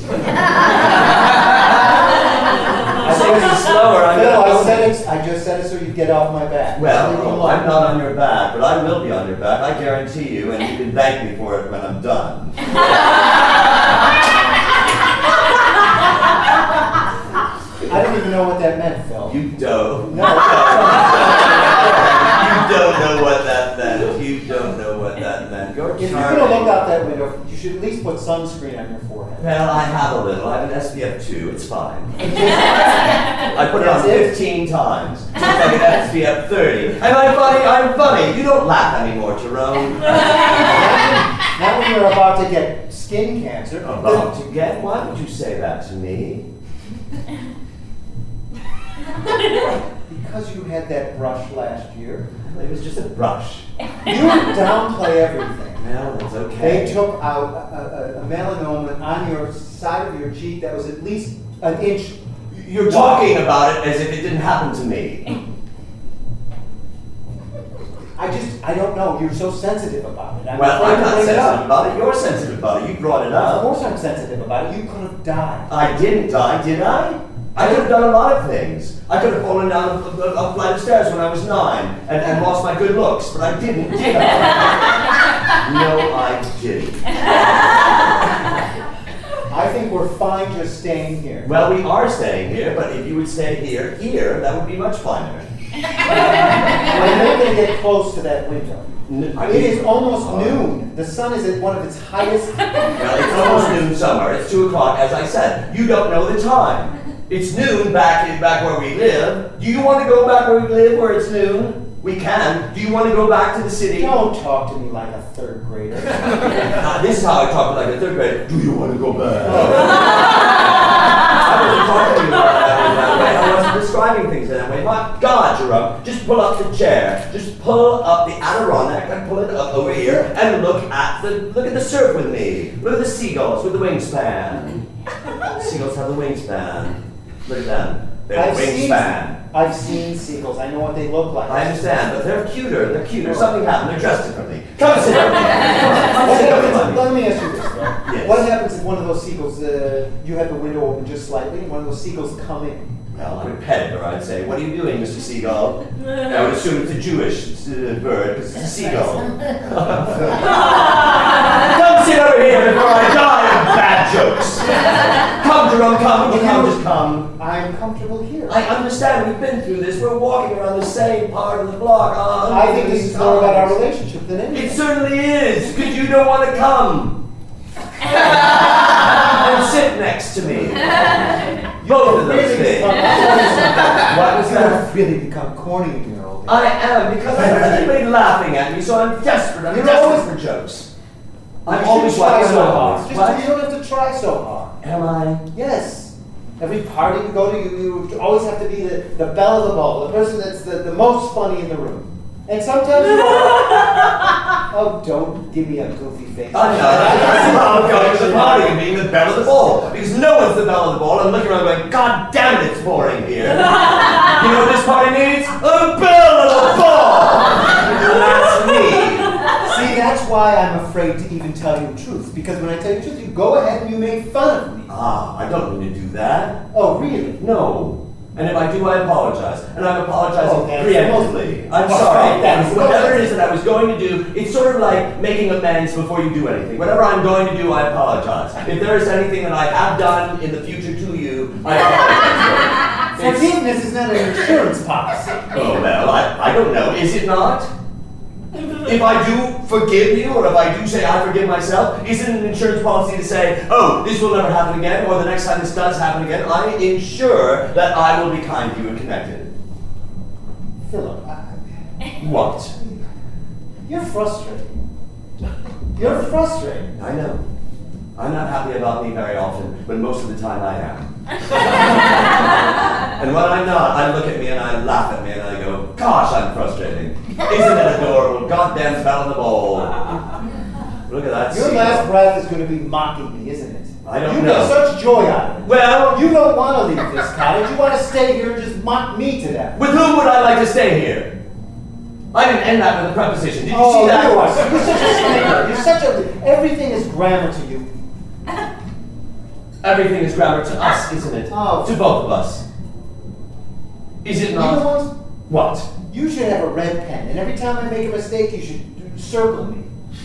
I say this is slower. I just said it so you get off my back. Well, I'm not on your back, but I will be on your back. I guarantee you, and you can thank me for it when I'm done. I don't even know what that meant, Phil. You don't. No. You don't know what that meant. You don't know what that meant. You're If you're charming. going to look out that window, you should at least put sunscreen on your forehead. Well, I have a little. I have an SPF 2. It's fine. I put it on 15 times. It's like an SPF 30. Am I funny? I'm funny. You don't laugh anymore, Jerome. Now when you're about to get skin cancer, About to get? Why would you say that to me? because you had that brush last year, It was just a brush. you downplay everything. Well, that's okay. They took out a melanoma on your side of your cheek that was at least an inch. You're talking about it as if it didn't happen to me. I don't know. You're so sensitive about it. Well, afraid I'm to not bring it sensitive up. about it. You're sensitive about it. You brought it Of up. course I'm sensitive about it. You could have died. I didn't die, did I? I could have done a lot of things. I could have fallen down a flight of stairs when I was 9 and lost my good looks, but I didn't, did I? No, I didn't. I think we're fine just staying here. Well, we are staying here, but if you would stay here, that would be much finer. Well, you're going to get close to that window. It is almost Oh. noon. The sun is at one of its highest. Well, it's almost noon somewhere. It's 2 o'clock, as I said. You don't know the time. It's noon back where we live. Do you want to go back where we live, where it's noon? We can. Do you want to go back to the city? Don't talk to me like a third grader. This is how I talk like a 3rd grader. Do you want to go back? I wasn't talking to you that way. I wasn't describing things that way. My God, Jerome, just pull up the chair. Just pull up the Adirondack and pull it up over here and look at the surf with me. Look at the seagulls with the wingspan. Seagulls have the wingspan. Look at them. They have wingspan. I've seen seagulls. I know what they look like. I understand, but they're cuter. They're cuter. Something happened. They're dressed differently. Come and sit down. Come What sit down, happens, buddy. let me ask you this, though. Yes. What happens if one of those seagulls, you have the window open just slightly, and one of those seagulls come in? Well, I would pet it, or I'd say, "What are you doing, Mr. Seagull?" I would assume it's a Jewish bird because it's a seagull. Come sit over here before I die of bad jokes. Come, Jerome, come. Will you come? Just come. I'm comfortable here. I understand. We've been through this. We're walking around the same part of the block. I think this is more about our relationship than It anything. certainly is, because you don't want to come. And sit next to me. Both of those things. What was that? You've really become corny in your old age. I am, because I don't anybody laughing at me, so I'm desperate. I'm You're desperate always- for jokes. You I'm shouldn't always try laughing. so hard. What? You don't have to try so hard. Am I? Yes. Every party you go to, you always have to be the belle of the ball, the person that's the most funny in the room. And sometimes you are. Oh, don't give me a goofy face. I'm not. I'm going to the party and being the belle of the ball. Because no one's the belle of the ball. I'm looking around going, God damn it, it's boring here. You know what this party needs? A belle of the ball! And that's me. See, that's why I'm afraid to even tell you the truth. Because when I tell you the truth, you go ahead and you make fun of me. Ah, I don't mean to do that. Oh, really? No. And if I do, I apologize. And I'm apologizing Oh, that's preemptively. I'm Oh, sorry. that's- Whatever it is that I was going to do, it's sort of like making amends before you do anything. Whatever I'm going to do, I apologize. If there is anything that I have done in the future to you, I apologize. It's- Forgiveness is not an insurance policy. Oh, well, I don't know. Is it not? If I do forgive you, or if I do say I forgive myself, is it an insurance policy to say, oh, this will never happen again, or the next time this does happen again, I insure that I will be kind to you and connected? Philip, What? You're frustrated. You're frustrated. I know. I'm not happy about me very often, but most of the time I am. And when I'm not, I look at me and I laugh at me and I go, gosh, I'm frustrating. Isn't it adorable? Goddamn fell in the bowl. Look at that. Your last breath is going to be mocking me, isn't it? I don't you know. get such joy out of it. Well, You don't want to leave this cottage. You want to stay here and just mock me to death. with whom would I like to stay here? I didn't end that with a preposition. Did you see that? You are. You're such a sniper. You're such a. Everything is grammar to you. Everything is grammar to us, isn't it? Oh. To both of us. Is it You know not? what? What? You should have a red pen, and every time I make a mistake, you should circle me.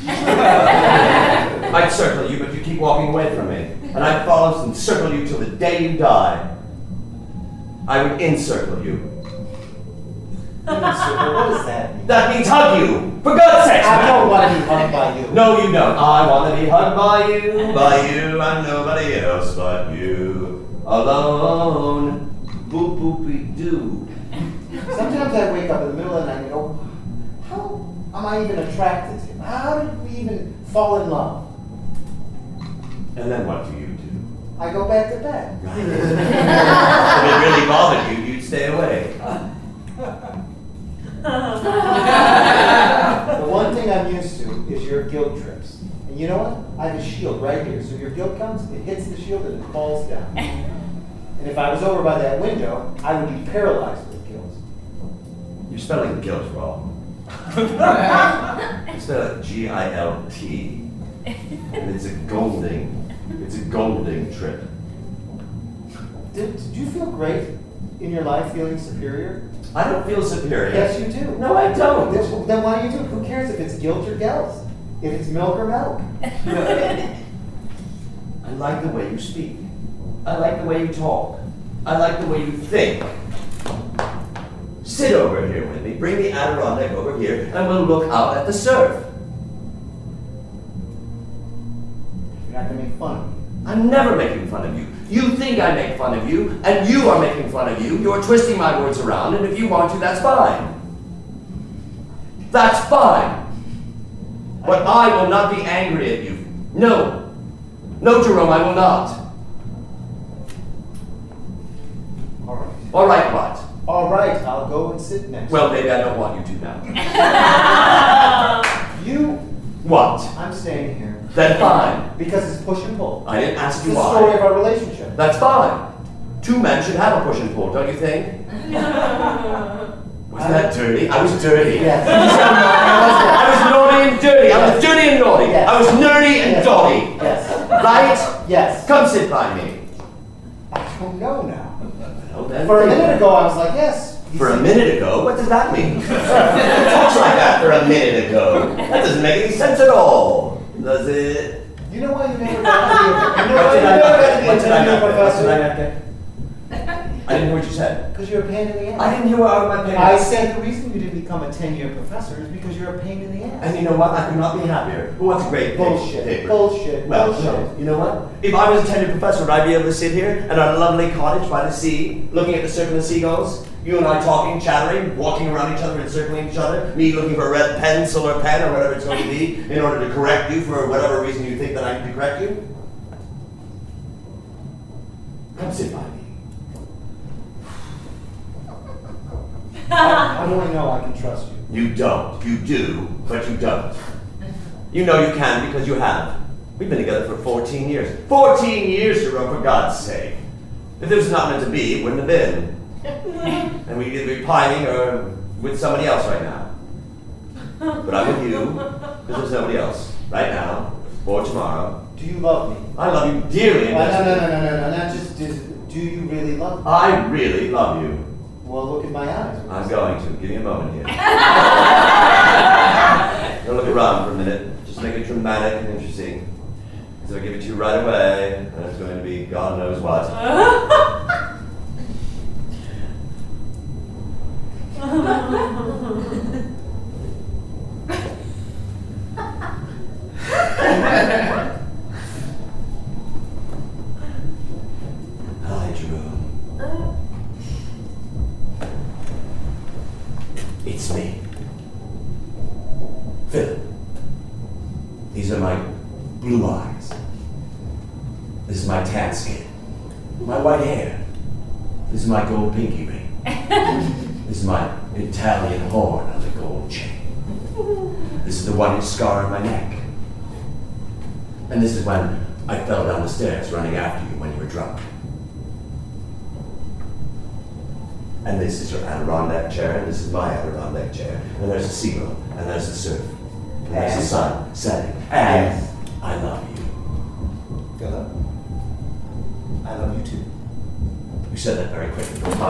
I'd circle you, but you keep walking away from me. And I'd follow and circle you till the day you die. I would encircle you. What does that mean? That means hug you! For God's sake, I don't man! want to be hugged by you. No, you don't. I want to be hugged by you, and nobody else but you. Alone. Boop boopy doo. Sometimes I wake up in the middle of the night and go, how am I even attracted to him? How did we even fall in love? And then what do? I go back to bed. If it really bothered you, you'd stay away. The one thing I'm used to is your guilt trips. And you know what? I have a shield right here. So if your guilt comes, it hits the shield and it falls down. And if I was over by that window, I would be paralyzed with guilt. You're spelling guilt wrong. You spell it G-I-L-T. And it's a golding trip. Did you feel great in your life, feeling superior? I don't feel superior. Yes, you do. No, I don't. Then why do you do it? Who cares if it's guilt or gelt? If it's milk or milk? I like the way you speak. I like the way you talk. I like the way you think. Sit over here with me. Bring the Adirondack over here, and we'll look out at the surf. You're not going to make fun of me. I'm never making fun of you. You think I make fun of you, and you are making fun of you. You're twisting my words around, and if you want to, that's fine. That's fine. But I will not be angry at you. No. No, Jerome, I will not. All right. All right, what? All right, I'll go and sit next. Well, maybe I don't want you to now. You, What? I'm staying here. Then fine. Because it's push and pull. I didn't ask It's you the story why. of our relationship. That's fine. Two men should have a push and pull, don't you think? Wasn't that dirty? I was dirty. Yes. I was naughty and dirty. I was dirty and naughty. Yes. I was nerdy and Yes. dotty. Yes. Right? Yes. Come sit by me. I don't know now. Well, then For a think. minute ago, I was like, yes. For a minute ago? What does that mean? Who talks like that for a minute ago? That doesn't make any sense at all. Does it? You know why you never got to be a, you know What why you did I never not got to get? be What a did I tenure not get? What did I professor? not get? I didn't hear what you said. Because you're a pain in the ass. I didn't hear what my pain I was. said the reason you didn't become a 10-year professor is because you're a pain in the ass. And you know what? I could not be happier. Who wants a great Bullshit. paper? Bullshit. Well, Bullshit. no. You know what? If I was a tenured professor, would I be able to sit here in our lovely cottage by the sea, looking at the surf and the seagulls? You and I talking, chattering, walking around each other, encircling each other, me looking for a red pencil or pen or whatever it's going to be in order to correct you for whatever reason you think that I need to correct you? Come sit by me. How do I know I can trust you? You don't. You do, but you don't. You know you can because you have. We've been together for 14 years. 14 years, Jerome, for God's sake. If this was not meant to be, it wouldn't have been. And we'd either be pining or with somebody else right now. But I'm with you, because there's nobody else. Right now, or tomorrow. Do you love me? I love you dearly. and No. Not just, do you really love me? I really love you. Well, look at my eyes. I'm going to. Give me a moment here. Now look around for a minute. Just make it dramatic and interesting. So I give it to you right away, and it's going to be God knows what. Hi, Jerome. It's me. This is my gold pinky ring. This is my Italian horn on the gold chain. This is the 1-inch scar on my neck. And this is when I fell down the stairs running after you when you were drunk. And this is your Adirondack chair, and this is my Adirondack chair. And there's the seagull, and there's the surf, and there's the sun setting. And I love you. Philip, I love you too. You said that very quickly. Oh,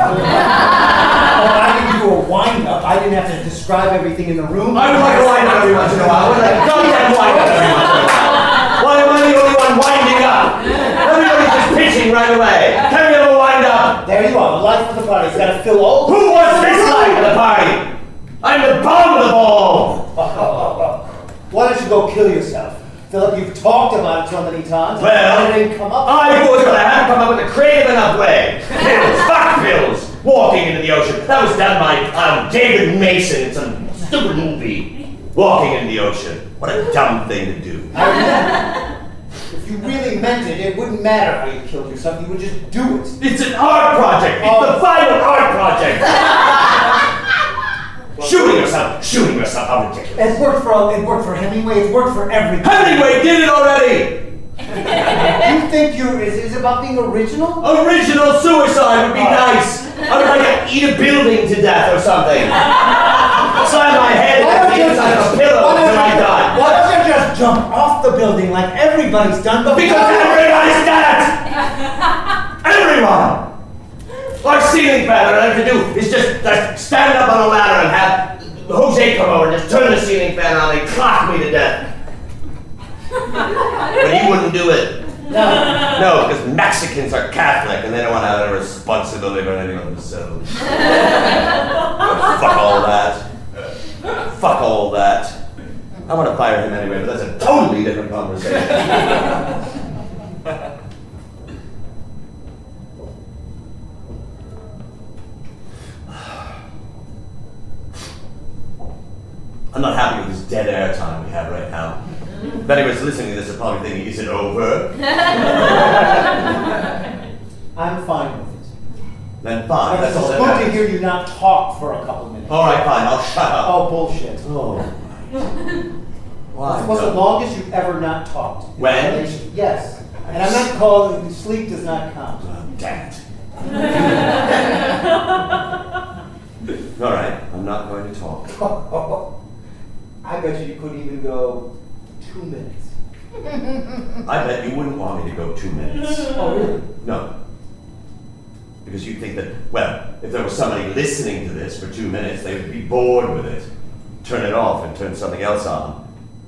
I didn't do a wind-up. I didn't have to describe everything in the room. I would like a wind-up every once in a while. I would like a goddamn wind-up every once in a while. Why am I the only one winding up? Everybody's just pitching right away. Can we have a wind-up? There you are, the life of the party. It's got to fill all. Who wants this life of the party? I'm the bomb of the ball. Why don't you go kill yourself? Philip, you've talked about it so many times. Well, it didn't come up. I was, but I haven't come up with a creative enough way. Pills, fuck pills, walking into the ocean. That was done by David Mason in some stupid movie. Walking into the ocean. What a dumb thing to do. If you really meant it, it wouldn't matter how you killed yourself. You would just do it. It's an art project. It's the final art project. Shooting yourself, how ridiculous. It worked for Hemingway. It's worked for everybody. Hemingway did it already. You think is it about being original? Original suicide would be nice. I would like to eat a building to death or something. Slam my head against the inside of a pillow until I die. Why don't you just jump off the building like everybody's done before? Because everybody's done it! Everyone! Our ceiling fan, all I have to do is just stand up on a ladder and have Jose come over and just turn the ceiling fan on and clock me to death. But he wouldn't do it. No, because Mexicans are Catholic and they don't want to have any responsibility for anything of themselves. Fuck all that. Fuck all that. I want to fire him anyway, but that's a totally different conversation. I'm not happy with this dead air time we have right now. If anyone's listening to this, they're probably thinking, is it over? I'm fine with it. Then fine, that's all It's that good to matters. hear you not talk for a couple minutes. All right, fine, I'll shut up. Oh, bullshit. Oh. Why? What's the longest you've ever not talked? When? Yes. And I'm not calling, sleep does not count. Oh, damn it. All right, I'm not going to talk. I bet you couldn't even go 2 minutes. I bet you wouldn't want me to go 2 minutes. Oh, really? No. Because you think that, well, if there was somebody listening to this for 2 minutes, they would be bored with it. Turn it off and turn something else on.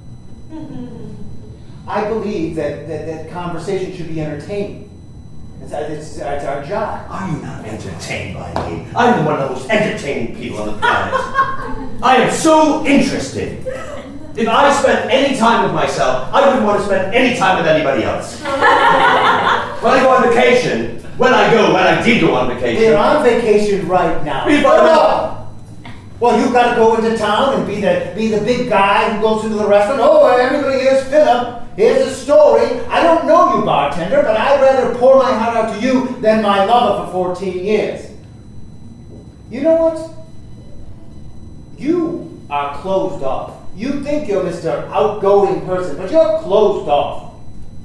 I believe that conversation should be entertaining. It's our job. Are you not entertained by me? I'm one of the most entertaining people on the planet. I am so interesting. If I spent any time with myself, I wouldn't want to spend any time with anybody else. When I go on vacation, when I did go on vacation. They're on vacation right now. Well, you've got to go into town and be the big guy who goes into the restaurant. Oh, everybody here's Philip. Here's a story. I don't know you, bartender, but I'd rather pour my heart out to you than my lover for 14 years. You know what? You are closed off. You think you're Mr. Outgoing person, but you're closed off.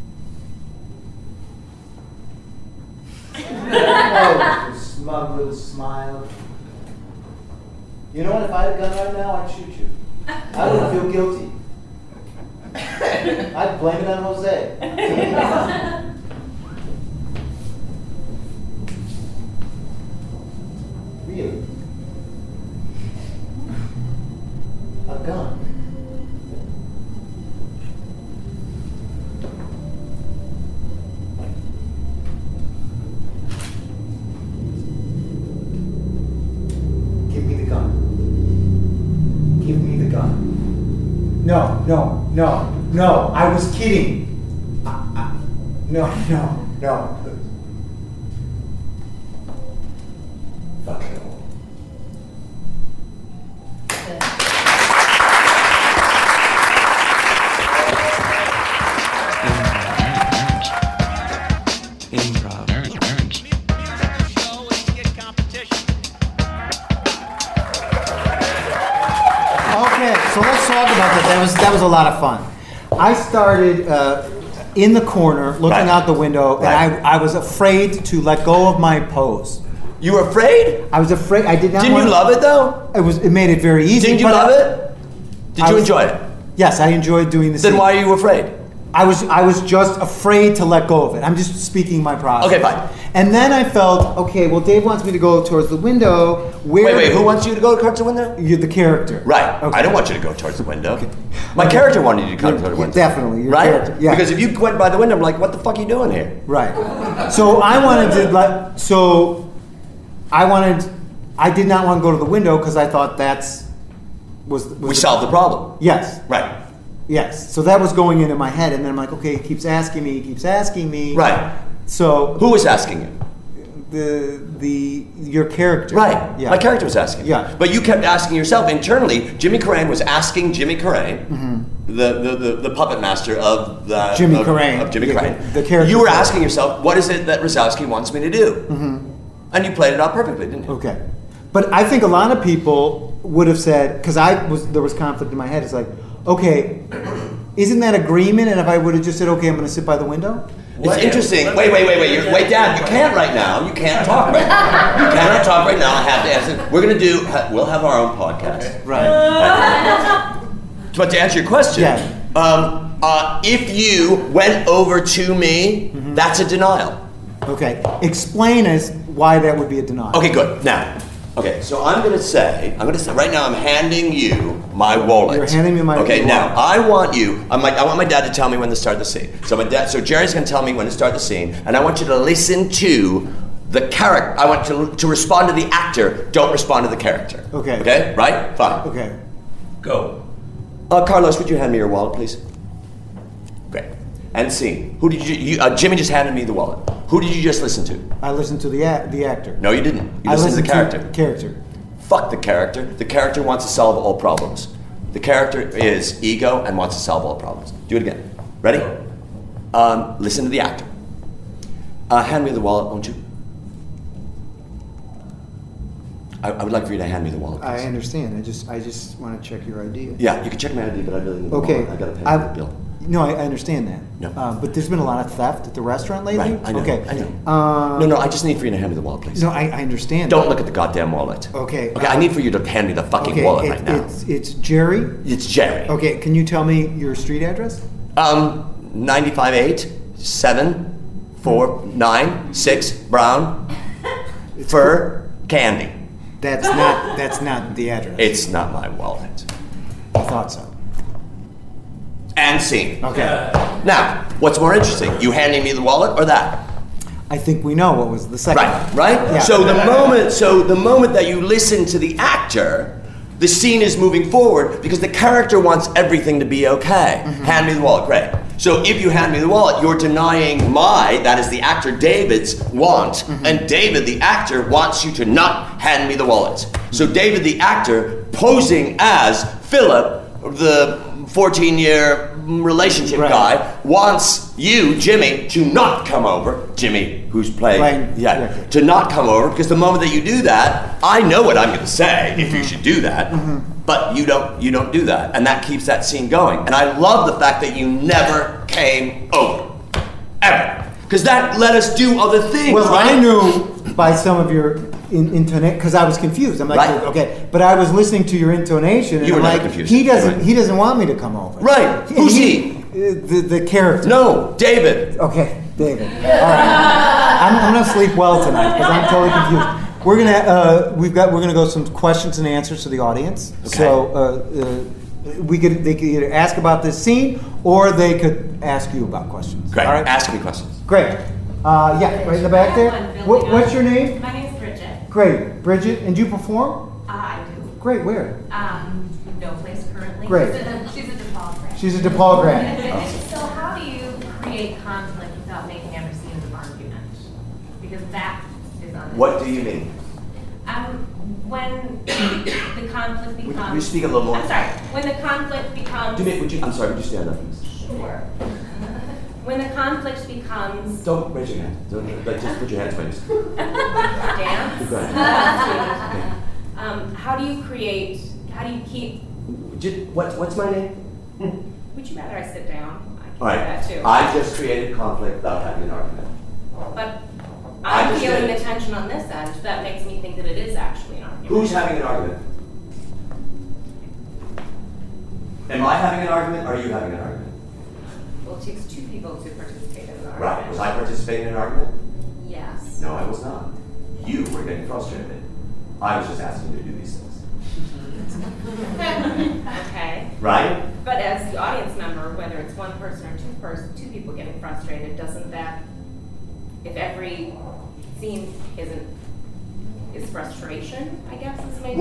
Oh, you smug little smile. You know what? If I had a gun right now, I'd shoot you. I wouldn't feel guilty. I'd blame it on Jose. Really? A gun? Give me the gun. Give me the gun. No, I was kidding. No. Fuck it all. Improv. So let's talk about that. That was a lot of fun. I started in the corner, looking out the window, and I was afraid to let go of my pose. You were afraid? I was afraid. I did not. Didn't you love it though? It made it very easy. Didn't you love it? Did you enjoy it? Yes, I enjoyed doing the scene. Then why are you afraid? I was just afraid to let go of it. I'm just speaking my process. Okay, fine. And then I felt, okay, well, Dave wants me to go towards the window. Wait, who wants you to go towards the window? You're the character. Right. Okay. I don't want you to go towards the window. Okay. My character wanted you to come towards the window. Definitely. Your right? character. Yeah. Because if you went by the window, I'm like, what the fuck are you doing here? Right. So I did not want to go to the window because I thought we solved the problem. Yes. Right. Yes. So that was going into my head, and then I'm like, okay, he keeps asking me. Right. So who was asking you? Your character. Right. Yeah. My character was asking. Yeah. But you kept asking yourself internally. Jimmy Carrane was asking Jimmy Carrane, the puppet master of Jimmy Carrane. Of Jimmy Carrane. The character. You were asking yourself, what is it that Rosowski wants me to do? Mm-hmm. And you played it out perfectly, didn't you? Okay. But I think a lot of people would have said, because there was conflict in my head. It's like, okay, isn't that agreement? And if I would have just said, okay, I'm going to sit by the window. It's interesting. Wait, Dad, you can't right now. You can't talk right now. You cannot talk right now. I have to answer. We'll have our own podcast. Right. But to answer your question, if you went over to me, that's a denial. Okay. Explain us why that would be a denial. Okay, good. Now, so I'm going to say, right now I'm handing you my wallet. You're handing me my wallet. Okay, now I want my dad to tell me when to start the scene. So Jerry's going to tell me when to start the scene, and I want you to listen to the character. I want you to respond to the actor. Don't respond to the character. Okay. Okay? Right? Fine. Okay. Go. Carlos, would you hand me your wallet, please? Great. And scene. Who did you Jimmy just handed me the wallet. Who did you just listen to? I listened to the actor. No, you didn't. You listened to the character. Character. Fuck the character. The character wants to solve all problems. The character is ego and wants to solve all problems. Do it again. Ready? Listen to the actor. Hand me the wallet, won't you? I would like for you to hand me the wallet, please. I understand. I just want to check your ID. Yeah, you can check my ID, but I really need the wallet. I got to pay the bill. No, I understand that. No. But there's been a lot of theft at the restaurant lately. Right, I know. Okay. I know. No, I just need for you to hand me the wallet, please. No, I understand. Don't look at the goddamn wallet. Okay. Okay, I need for you to hand me the fucking wallet right now. It's Jerry. It's Jerry. Okay, can you tell me your street address? 958-7496 Brown Fur Candy. That's not the address. It's not my wallet. I thought so. And scene. Okay. Now, what's more interesting? You handing me the wallet or that? I think we know what was the second. Right? Yeah. So the moment that you listen to the actor, the scene is moving forward because the character wants everything to be okay. Mm-hmm. Hand me the wallet, great. So if you hand me the wallet, you're denying that is the actor David's want, and David, the actor, wants you to not hand me the wallet. So David, the actor, posing as Philip, the 14-year relationship guy, wants you, Jimmy, to not come over. Jimmy, who's playing to not come over, because the moment that you do that, I know what I'm going to say if you should do that, but you don't do that, and that keeps that scene going. And I love the fact that you never came over, ever, because that let us do other things. Well, right? I knew by some of your intonation, because I was confused. I'm like, okay, but I was listening to your intonation, and you were I'm like, confused. He doesn't want me to come over. Right? Who's he? The character. No, David. Okay, David. All right. I'm gonna sleep well tonight because I'm totally confused. We're gonna go some questions and answers to the audience. Okay. So they could either ask about this scene or they could ask you about questions. Great. All right? Ask me questions. Great. Right in the back there. What's your name? My name's Bridget. Great, Bridget. And do you perform? I do. Great. Where? No place currently. Great. She's a DePaul grad. She's a DePaul grad. So how do you create conflict without making every scene an argument? Because that is on. What do you mean? When the conflict becomes. Would you speak a little more? I'm sorry. When the conflict becomes. I'm sorry. Would you stand up, please? Sure. When the conflict becomes. Don't raise your hand. Just put your hands behind you. Dance. Go ahead. How do you keep What's my name? Would you rather I sit down? I can All right. do that too. I just created conflict without having an argument. But I I'm just feeling did. the tension on this end. That makes me think that it is actually an argument. Who's having an argument? Am I having an argument or are you having an argument? Well, it takes two people to participate in an argument. Right. Was I participating in an argument? Yes. No, I was not. You were getting frustrated. I was just asking you to do these things. Okay. Right? But as the audience member, whether it's one person or two people getting frustrated, doesn't that, if every scene is frustration, I guess is maybe.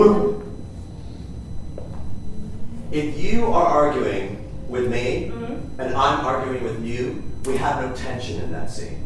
If you are arguing with me Mm-hmm. and I'm arguing with you, we have no tension in that scene.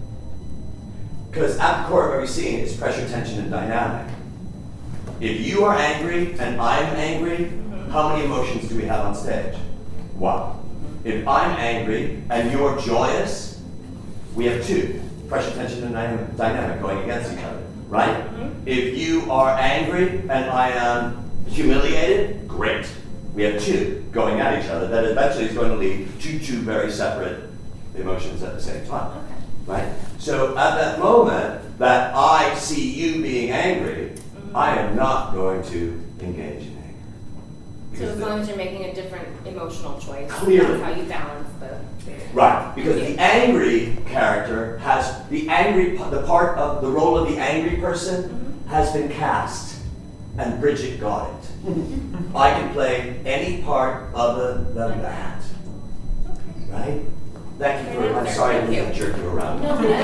Because at the core of every scene is pressure, tension, and dynamic. If you are angry and I'm angry, how many emotions do we have on stage? One. If I'm angry and you're joyous, we have two. Pressure, tension, and dynamic going against each other, right? If you are angry and I am humiliated, great. We have two going at each other. That eventually is going to lead to two very separate emotions at the same time, right? So at that moment that I see you being angry, I am not going to engage in anger. So as long as you're making a different emotional choice, Clearly. that's how you balance the. Right, because the angry character has the part of the role of the angry person has been cast, and Bridget got it. I can play any part other than that. Right? Thank you for. I'm sorry I didn't jerk you around.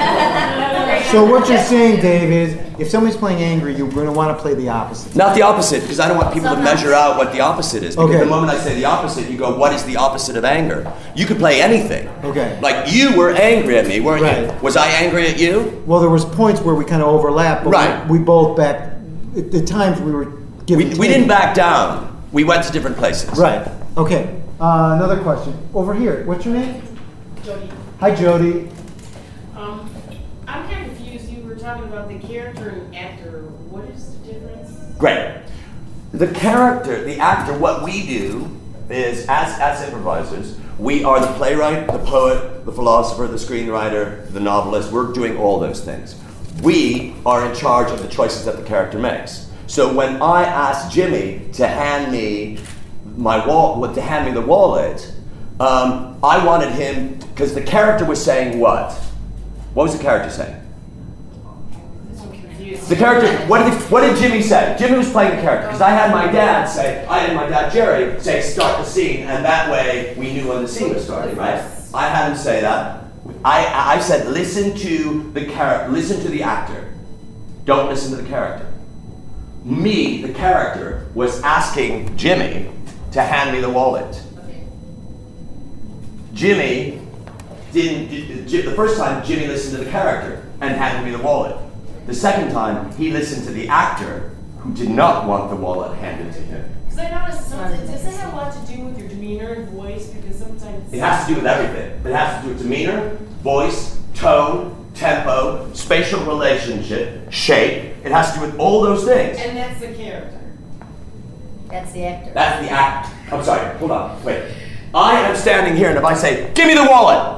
So what you're saying, Dave, is if somebody's playing angry, you're going to want to play the opposite. Not the opposite, because I don't want people to measure out what the opposite is. Because Okay. the moment I say the opposite, you go, what is the opposite of anger? You could play anything. Okay. Like you were angry at me, weren't you? Right. Was I angry at you? Well, there was points where we kind of overlapped, but Right. we both back. At the times we were giving. We didn't back down. We went to different places. Right. Okay. Another question over here. What's your name? Jody, Hi, Jody. I'm kind of confused. You were talking about the character and actor. What is the difference? Great. The character, the actor, what we do is, as improvisers, we are the playwright, the poet, the philosopher, the screenwriter, the novelist. We're doing all those things. We are in charge of the choices that the character makes. So when I asked Jimmy to hand me to hand me the wallet, I wanted him, because the character was saying what? What was the character saying? I'm confused. The character, what did Jimmy say? Jimmy was playing the character, because I had my dad Jerry say, start the scene, and that way we knew when the scene was starting, right? I had him say that. I said, listen to the actor. Don't listen to the character. Me, the character, was asking Jimmy to hand me the wallet. Okay. Jimmy the first time Jimmy listened to the character and handed me the wallet. The second time he listened to the actor who did not want the wallet handed to him. Because I noticed something. Does it have a lot to do with your demeanor and voice? Because sometimes It has to do with everything. It has to do with demeanor, voice, tone, tempo, spatial relationship, shape. It has to do with all those things. And that's the character. That's the actor. That's the act. I'm sorry, hold on, wait. I am standing here and if I say, give me the wallet,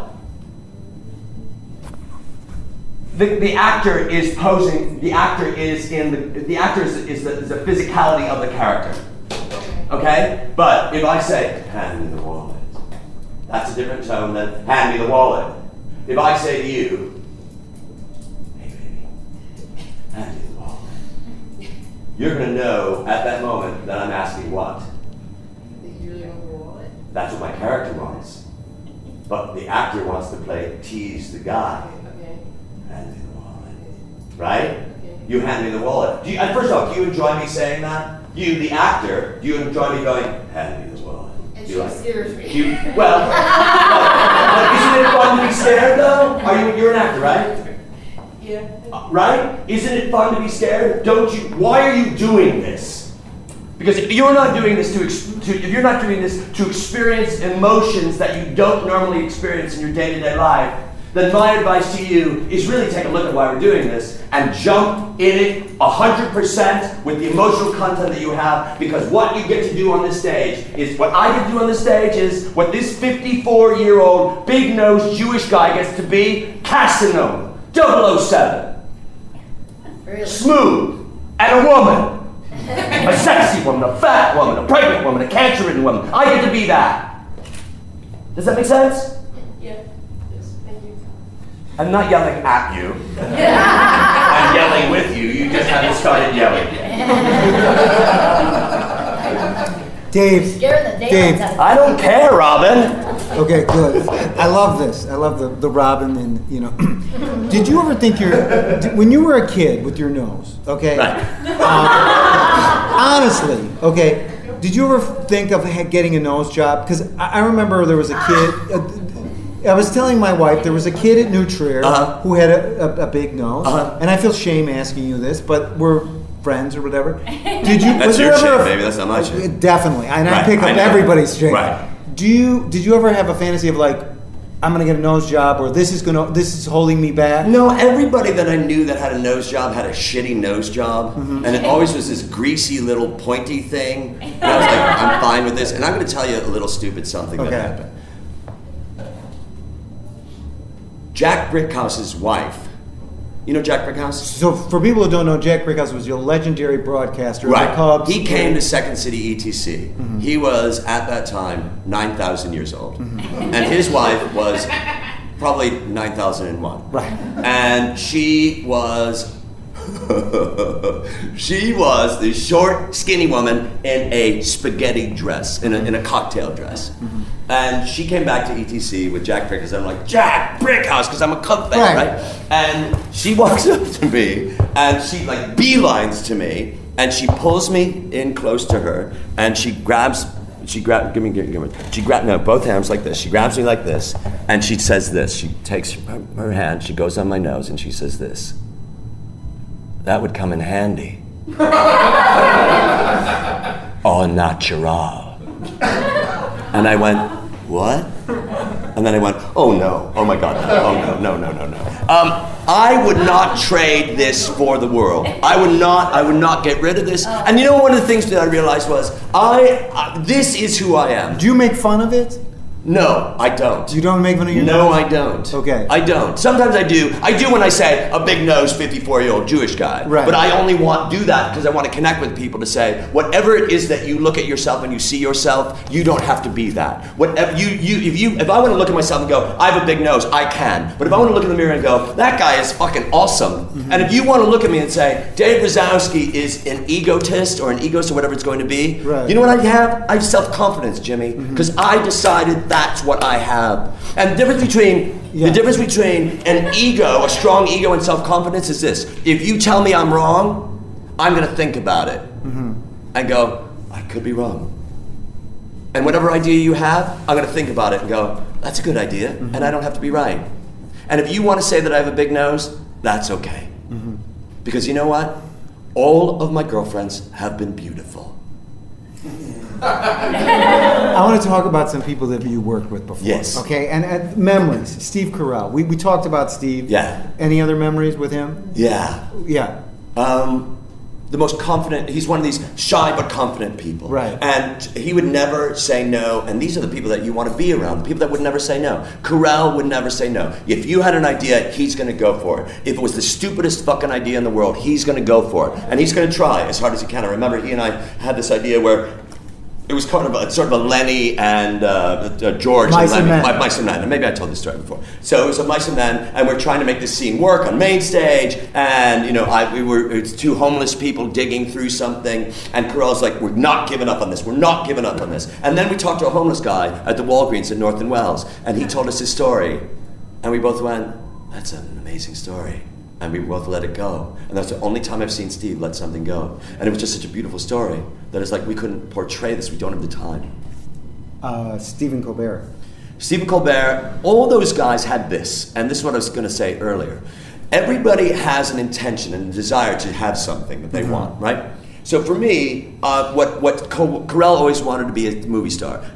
the actor is posing, the actor is the physicality of the character. Okay? But if I say, hand me the wallet, that's a different tone than hand me the wallet. If I say to you, hey baby, hand me the wallet, you're going to know at that moment that I'm asking what? You really want the wallet? That's what my character wants. But the actor wants to tease the guy. Okay. Hand me the wallet. Right? Okay. You hand me the wallet. First off, do you enjoy me saying that? You, the actor, do you enjoy me going, hand me the wallet? And Do she you like- scares me. Well, isn't it fun to be scared though? You're an actor, right? Yeah. Right? Isn't it fun to be scared? Why are you doing this? Because if you're not doing this to experience emotions that you don't normally experience in your day-to-day life, then my advice to you is really take a look at why we're doing this and jump in it 100% with the emotional content that you have, because what you get to do on this stage is what I get to do on this stage is what this 54-year-old big-nosed Jewish guy gets to be, Casanova, 007. Really? Smooth, and a woman. A sexy woman, a fat woman, a pregnant woman, a cancer-ridden woman. I get to be that. Does that make sense? Yeah. Yes. Thank you. I'm not yelling at you. I'm yelling with you. You just haven't started yelling yet. Dave. Scaring the Dave. daylights out of I don't care, Robin. Okay, good. I love this. I love the Robin, and you know. Did you ever think when you were a kid with your nose? Okay. Right. Honestly, okay. Did you ever think of getting a nose job? Because I remember there was a kid. I was telling my wife there was a kid at New Trier who had a big nose, and I feel shame asking you this, but we're friends or whatever. Did you? That's was there your ever shame, baby. That's not my shame. Definitely, and I Right, pick I up know. everybody's shame. Right. Did you ever have a fantasy of like, I'm gonna get a nose job, or this is holding me back? No, everybody that I knew that had a nose job had a shitty nose job, and it always was this greasy little pointy thing. And I was like, I'm fine with this. And I'm going to tell you a little stupid something that Okay. happened. Jack Brickhouse's wife. You know Jack Brickhouse? So for people who don't know, Jack Brickhouse was your legendary broadcaster of the Cubs. He came to Second City ETC. He was, at that time, 9,000 years old. And his wife was probably 9,001. Right. And she was the short, skinny woman in a spaghetti dress, in a cocktail dress. And she came back to ETC with Jack Brickhouse. I'm like, Jack Brickhouse, because I'm a Cub fan, right? And she walks up to me, and she like beelines to me, and she pulls me in close to her, and she grabs both hands like this. She grabs me like this, and she says this. She takes her hand, she goes on my nose, and she says this. That would come in handy. Au natural. And I went, what? And then I went, oh no, oh my God, oh no. I would not trade this for the world. I would not get rid of this. And you know, one of the things that I realized was, this is who I am. Do you make fun of it? No, I don't. You don't make fun of your No, nose? I don't. Okay. I don't. Sometimes I do. I do when I say a big-nosed 54-year-old Jewish guy. Right. But I only do that because I want to connect with people to say, whatever it is that you look at yourself and you see yourself, you don't have to be that. Whatever if I want to look at myself and go, I have a big nose, I can. But if I want to look in the mirror and go, that guy is fucking awesome. Mm-hmm. And if you want to look at me and say, Dave Razowsky is an egotist or an egoist or whatever it's going to be, right. You know what I have? I have self-confidence, Jimmy, because I decided that's what I have. And the difference between an ego, a strong ego, and self-confidence is this. If you tell me I'm wrong, I'm going to think about it and go, I could be wrong. And whatever idea you have, I'm going to think about it and go, that's a good idea, and I don't have to be right. And if you want to say that I have a big nose, that's okay. Because you know what? All of my girlfriends have been beautiful. I want to talk about some people that you worked with before. Yes. Okay, and memories. Steve Carell. We talked about Steve. Yeah. Any other memories with him? Yeah. Yeah. The most confident, he's one of these shy but confident people. Right. And he would never say no, and these are the people that you want to be around, the people that would never say no. Carell would never say no. If you had an idea, he's going to go for it. If it was the stupidest fucking idea in the world, he's going to go for it. And he's going to try as hard as he can. I remember he and I had this idea where it was kind of sort of a Lenny and George Mice and Men. Mice and Men. And maybe I told this story before. So it was a Mice and Men, and we're trying to make this scene work on main stage. And it's two homeless people digging through something. And Carell's like, we're not giving up on this. We're not giving up on this. And then we talked to a homeless guy at the Walgreens in North and Wells, and he told us his story, and we both went, that's an amazing story. And we both let it go. And that's the only time I've seen Steve let something go. And it was just such a beautiful story that it's like we couldn't portray this. We don't have the time. Stephen Colbert. Stephen Colbert, all those guys had this. And this is what I was going to say earlier. Everybody has an intention and a desire to have something that they want, right? So for me, what Carell always wanted to be a movie star.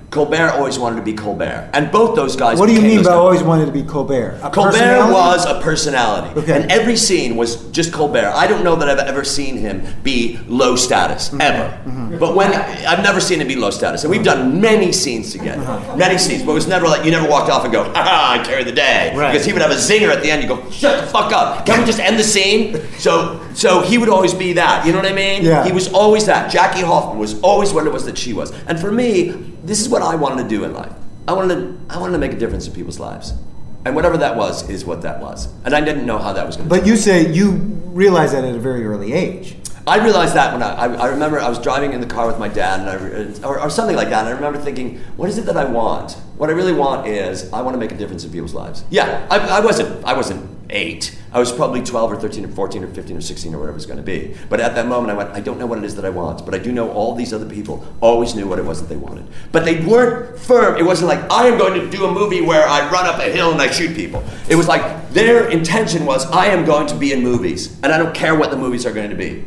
Colbert always wanted to be Colbert. And both those guys What do you became mean those by guys. always wanted to be Colbert? A Colbert personality? was a personality. Okay. And every scene was just Colbert. I don't know that I've ever seen him be low status, ever. But when I've never seen him be low status. And we've done many scenes together. Many scenes. But it was never like, you never walked off and go, I carry the day. Right. Because he would have a zinger at the end. You go, shut the fuck up. Can we just end the scene? So he would always be that. You know what I mean? Yeah. He was always that. Jackie Hoffman was always what it was that she was. And for me, this is what I wanted to do in life. I wanted to make a difference in people's lives. And whatever that was is what that was. And I didn't know how that was going to But you say you realized that at a very early age. I realized that when I remember I was driving in the car with my dad or something like that, and I remember thinking, what is it that I want? What I really want is I want to make a difference in people's lives. Yeah, I wasn't 8. I was probably 12 or 13 or 14 or 15 or 16 or whatever it was going to be. But at that moment I went, I don't know what it is that I want, but I do know all these other people always knew what it was that they wanted. But they weren't firm. It wasn't like, I am going to do a movie where I run up a hill and I shoot people. It was like, their intention was, I am going to be in movies, and I don't care what the movies are going to be.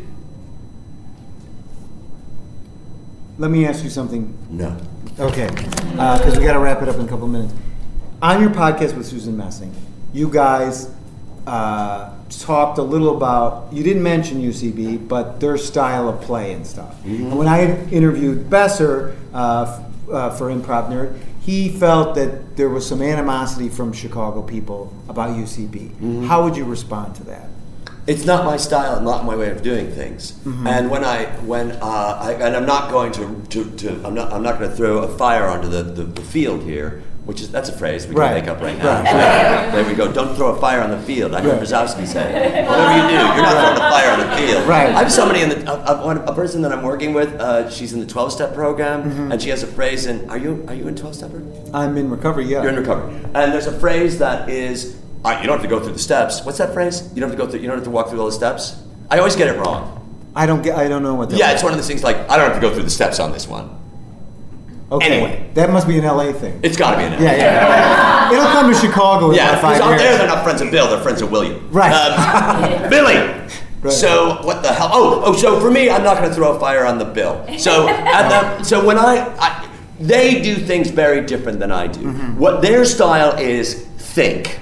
Let me ask you something. No. Okay, because we got to wrap it up in a couple of minutes. On your podcast with Susan Messing, you guys talked a little about, you didn't mention UCB, but their style of play and stuff. And when I interviewed Besser for Improv Nerd, he felt that there was some animosity from Chicago people about UCB. How would you respond to that? It's not my style, not my way of doing things. And when I'm not going to I'm not going to throw a fire onto the field here, that's a phrase we can make up right now. There we go. Don't throw a fire on the field. I heard Brzezowski say, whatever you do, you're not throwing a fire on the field. Right. I have somebody a person that I'm working with. She's in the 12-step program, and she has a phrase. And are you in 12-step? I'm in recovery. Yeah. You're in recovery, and there's a phrase that is. You don't have to go through the steps. What's that phrase? You don't have to walk through all the steps. I always get it wrong. I don't know what that Yeah, was. it's one of those things like I don't have to go through the steps on this one. Okay. Anyway. That must be an LA thing. It's got to be an LA. Yeah. It'll come to Chicago in about 5 because out years. there they're not friends of Bill, they're friends of William. Right. Billy. Right. So what the hell? So for me, I'm not going to throw a fire on the Bill. So so when they do things very different than I do. What their style is, think.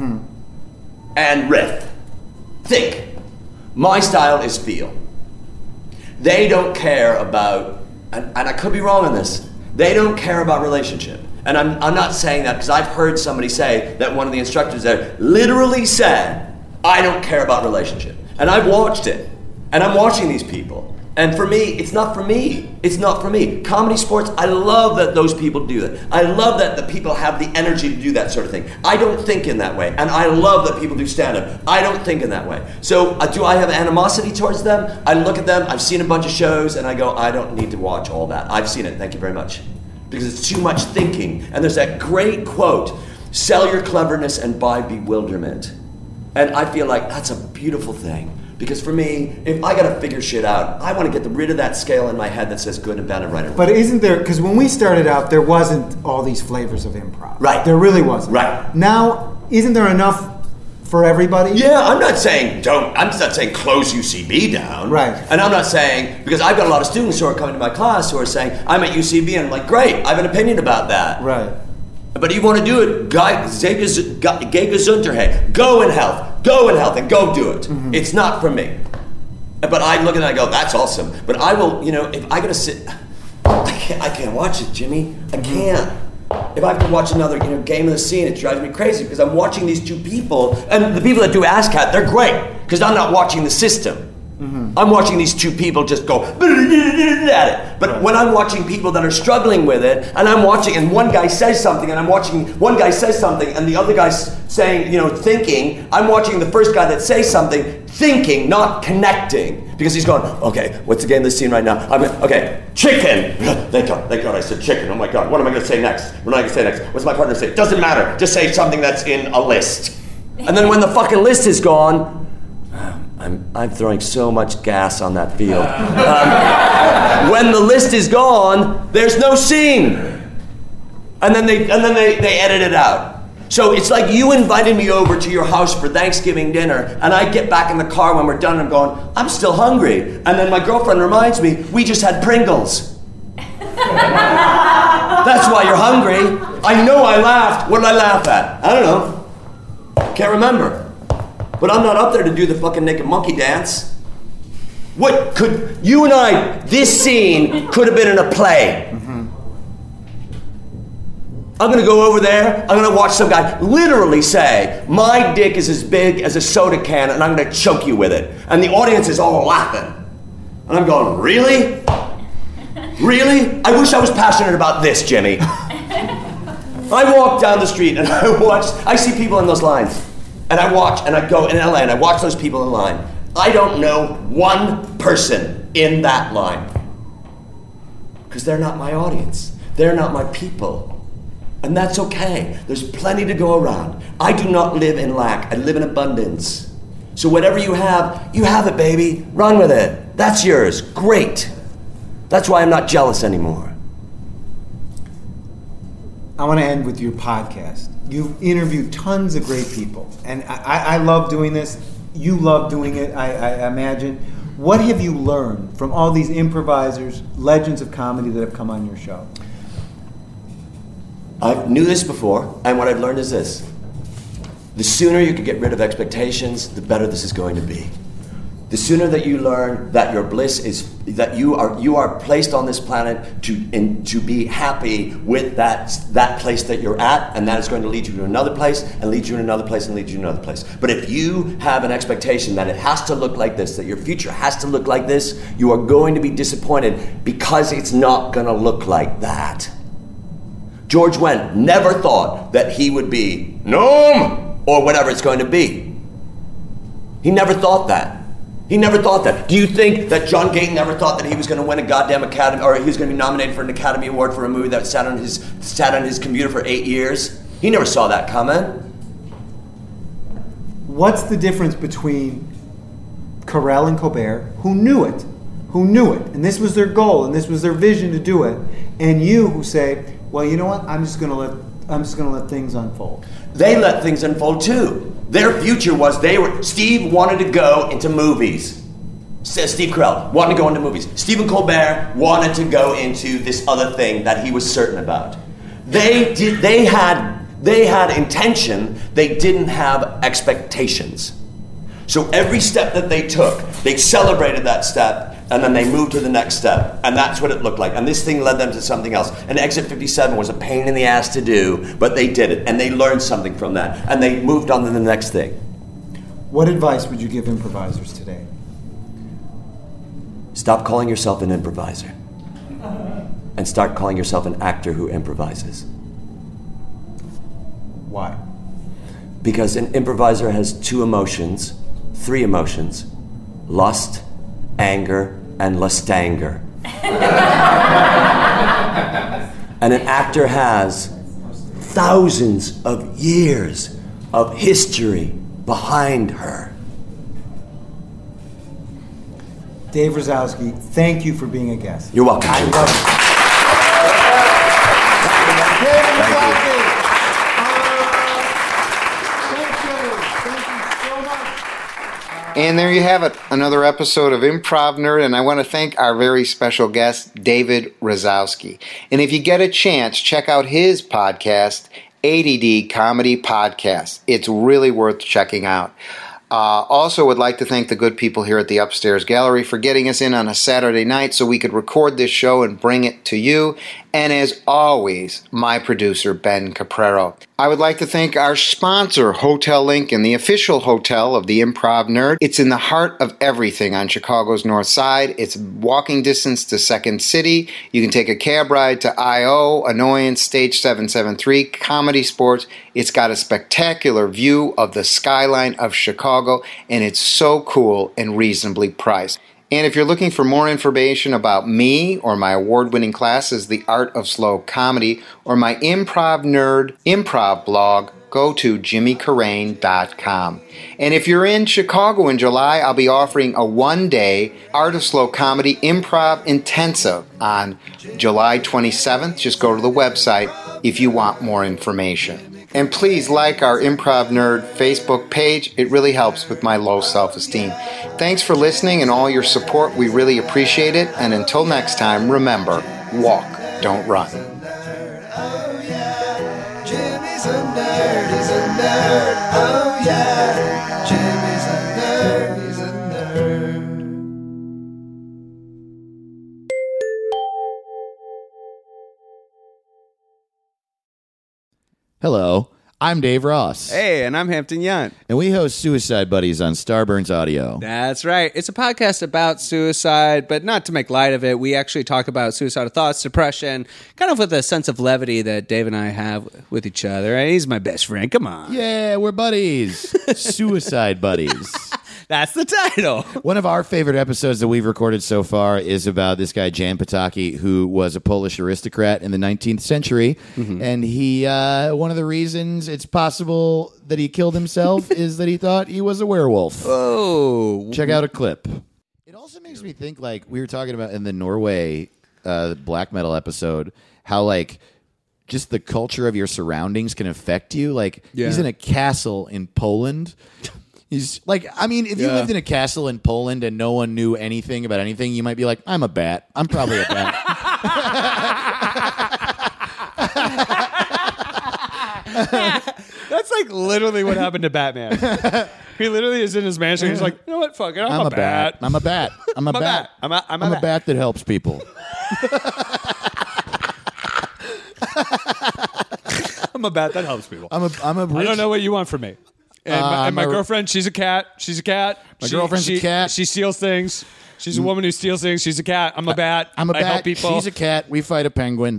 And riff. Think. My style is feel. They don't care about, and I could be wrong on this, they don't care about relationship. And I'm not saying that because I've heard somebody say that one of the instructors there literally said, I don't care about relationship. And I've watched it. And I'm watching these people. And for me, it's not for me. It's not for me. Comedy sports, I love that those people do that. I love that the people have the energy to do that sort of thing. I don't think in that way. And I love that people do stand-up. I don't think in that way. So do I have animosity towards them? I look at them, I've seen a bunch of shows, and I go, I don't need to watch all that. I've seen it, thank you very much. Because it's too much thinking. And there's that great quote, sell your cleverness and buy bewilderment. And I feel like that's a beautiful thing. Because for me, if I gotta figure shit out, I want to get rid of that scale in my head that says good and bad and right and wrong. But isn't there, because when we started out, there wasn't all these flavors of improv. Right. There really wasn't. Right. Now, isn't there enough for everybody? Yeah, I'm not saying close UCB down. Right. And I'm not saying, because I've got a lot of students who are coming to my class who are saying, I'm at UCB, and I'm like, great, I have an opinion about that. Right. But if you want to do it, geh gesundheit, go in health, and go do it. It's not for me. But I look at it and I go, that's awesome. But I will, if I gotta sit, I can't watch it, Jimmy. I can't. If I have to watch another, game of the scene, it drives me crazy because I'm watching these two people, and the people that do ASCAT, they're great because I'm not watching the system. I'm watching these two people just go at it. But when I'm watching people that are struggling with it, and I'm watching, and one guy says something, and I'm watching one guy says something, and the other guy's saying, thinking, I'm watching the first guy that says something, thinking, not connecting. Because he's going, okay, what's the game of the scene right now? Okay, chicken. Thank God I said chicken. Oh my God, what am I going to say next? What am I going to say next? What's my partner say? Doesn't matter. Just say something that's in a list. And then when the fucking list is gone, I'm throwing so much gas on that field. When the list is gone, there's no scene, and then they edit it out. So it's like you invited me over to your house for Thanksgiving dinner, and I get back in the car when we're done, and I'm going, I'm still hungry, and then my girlfriend reminds me we just had Pringles. That's why you're hungry. I know I laughed. What did I laugh at? I don't know. Can't remember. But I'm not up there to do the fucking naked monkey dance. What could you and I, this scene could have been in a play. I'm gonna go over there, I'm gonna watch some guy literally say, my dick is as big as a soda can and I'm gonna choke you with it. And the audience is all laughing. And I'm going, really? Really? I wish I was passionate about this, Jimmy. I walk down the street and I see people in those lines. And I watch and I go in LA and I watch those people in line. I don't know one person in that line. Because they're not my audience. They're not my people. And that's okay. There's plenty to go around. I do not live in lack. I live in abundance. So whatever you have it, baby. Run with it. That's yours. Great. That's why I'm not jealous anymore. I want to end with your podcast. You've interviewed tons of great people. And I love doing this. You love doing it, I imagine. What have you learned from all these improvisers, legends of comedy that have come on your show? I knew this before, and what I've learned is this. The sooner you can get rid of expectations, the better this is going to be. The sooner that you learn that your bliss is, that you are placed on this planet to be happy with that place that you're at, and that is going to lead you to another place, and lead you to another place, and lead you to another place. But if you have an expectation that it has to look like this, that your future has to look like this, you are going to be disappointed because it's not going to look like that. George Wendt never thought that he would be Noam or whatever it's going to be. He never thought that. He never thought that. Do you think that John Gayton ever thought that he was going to win a goddamn Academy, or he was going to be nominated for an Academy Award for a movie that sat on his computer for 8 years? He never saw that coming. What's the difference between Carell and Colbert, who knew it, and this was their goal, and this was their vision to do it, and you who say, well, you know what? I'm just going to let things unfold. They let things unfold too. Their future was Steve wanted to go into movies. Steve Carell wanted to go into movies. Stephen Colbert wanted to go into this other thing that he was certain about. They had intention. They didn't have expectations. So every step that they took, they celebrated that step, and then they moved to the next step. And that's what it looked like. And this thing led them to something else. And Exit 57 was a pain in the ass to do, but they did it. And they learned something from that. And they moved on to the next thing. What advice would you give improvisers today? Stop calling yourself an improviser. And start calling yourself an actor who improvises. Why? Because an improviser has three emotions, lust, anger, and lustanger. And an actor has thousands of years of history behind her. Dave Razowsky, thank you for being a guest. You're welcome. I love it. And there you have it, another episode of Improv Nerd, and I want to thank our very special guest, David Razowsky. And if you get a chance, check out his podcast, ADD Comedy Podcast. It's really worth checking out. Also would like to thank the good people here at the Upstairs Gallery for getting us in on a Saturday night so we could record this show and bring it to you. And as always, my producer, Ben Caprero. I would like to thank our sponsor, Hotel Lincoln, the official hotel of the Improv Nerd. It's in the heart of everything on Chicago's North Side. It's walking distance to Second City. You can take a cab ride to I.O., Annoyance, Stage 773, Comedy Sports. It's got a spectacular view of the skyline of Chicago, and it's so cool and reasonably priced. And if you're looking for more information about me or my award-winning classes, The Art of Slow Comedy, or my Improv Nerd improv blog, go to jimmycarrain.com. And if you're in Chicago in July, I'll be offering a one-day Art of Slow Comedy Improv Intensive on July 27th. Just go to the website if you want more information. And please like our Improv Nerd Facebook page. It really helps with my low self-esteem. Thanks for listening and all your support. We really appreciate it. And until next time, remember, walk, don't run. Oh yeah, Jimmy's a nerd, he's a nerd. Oh yeah, Jimmy's a nerd, he's a nerd. Hello, I'm Dave Ross. Hey, and I'm Hampton Yount. And we host Suicide Buddies on Starburns Audio. That's right. It's a podcast about suicide, but not to make light of it. We actually talk about suicidal thoughts, depression, kind of with a sense of levity that Dave and I have with each other. And he's my best friend. Come on. Yeah, we're buddies. Suicide Buddies. That's the title. One of our favorite episodes that we've recorded so far is about this guy, Jan Potocki, who was a Polish aristocrat in the 19th century. Mm-hmm. And he, one of the reasons it's possible that he killed himself is that he thought he was a werewolf. Oh. Check out a clip. It also makes me think, like, we were talking about in the Norway black metal episode, how, like, just the culture of your surroundings can affect you. Like, he's in a castle in Poland. He's like, I mean, if you lived in a castle in Poland and no one knew anything about anything, you might be like, I'm a bat. I'm probably a bat. That's like literally what happened to Batman. He literally is in his mansion. He's like, you know what? Fuck it. I'm a bat. I'm a bat. I'm a bat. I'm a bat that helps people. I'm a bat that helps people. I'm a I don't know what you want from me. And my girlfriend, she's a cat. She's a cat. My girlfriend's a cat. She steals things. She's a woman who steals things. She's a cat. I'm a bat. I'm a bat. I help people. She's a cat. We fight a penguin.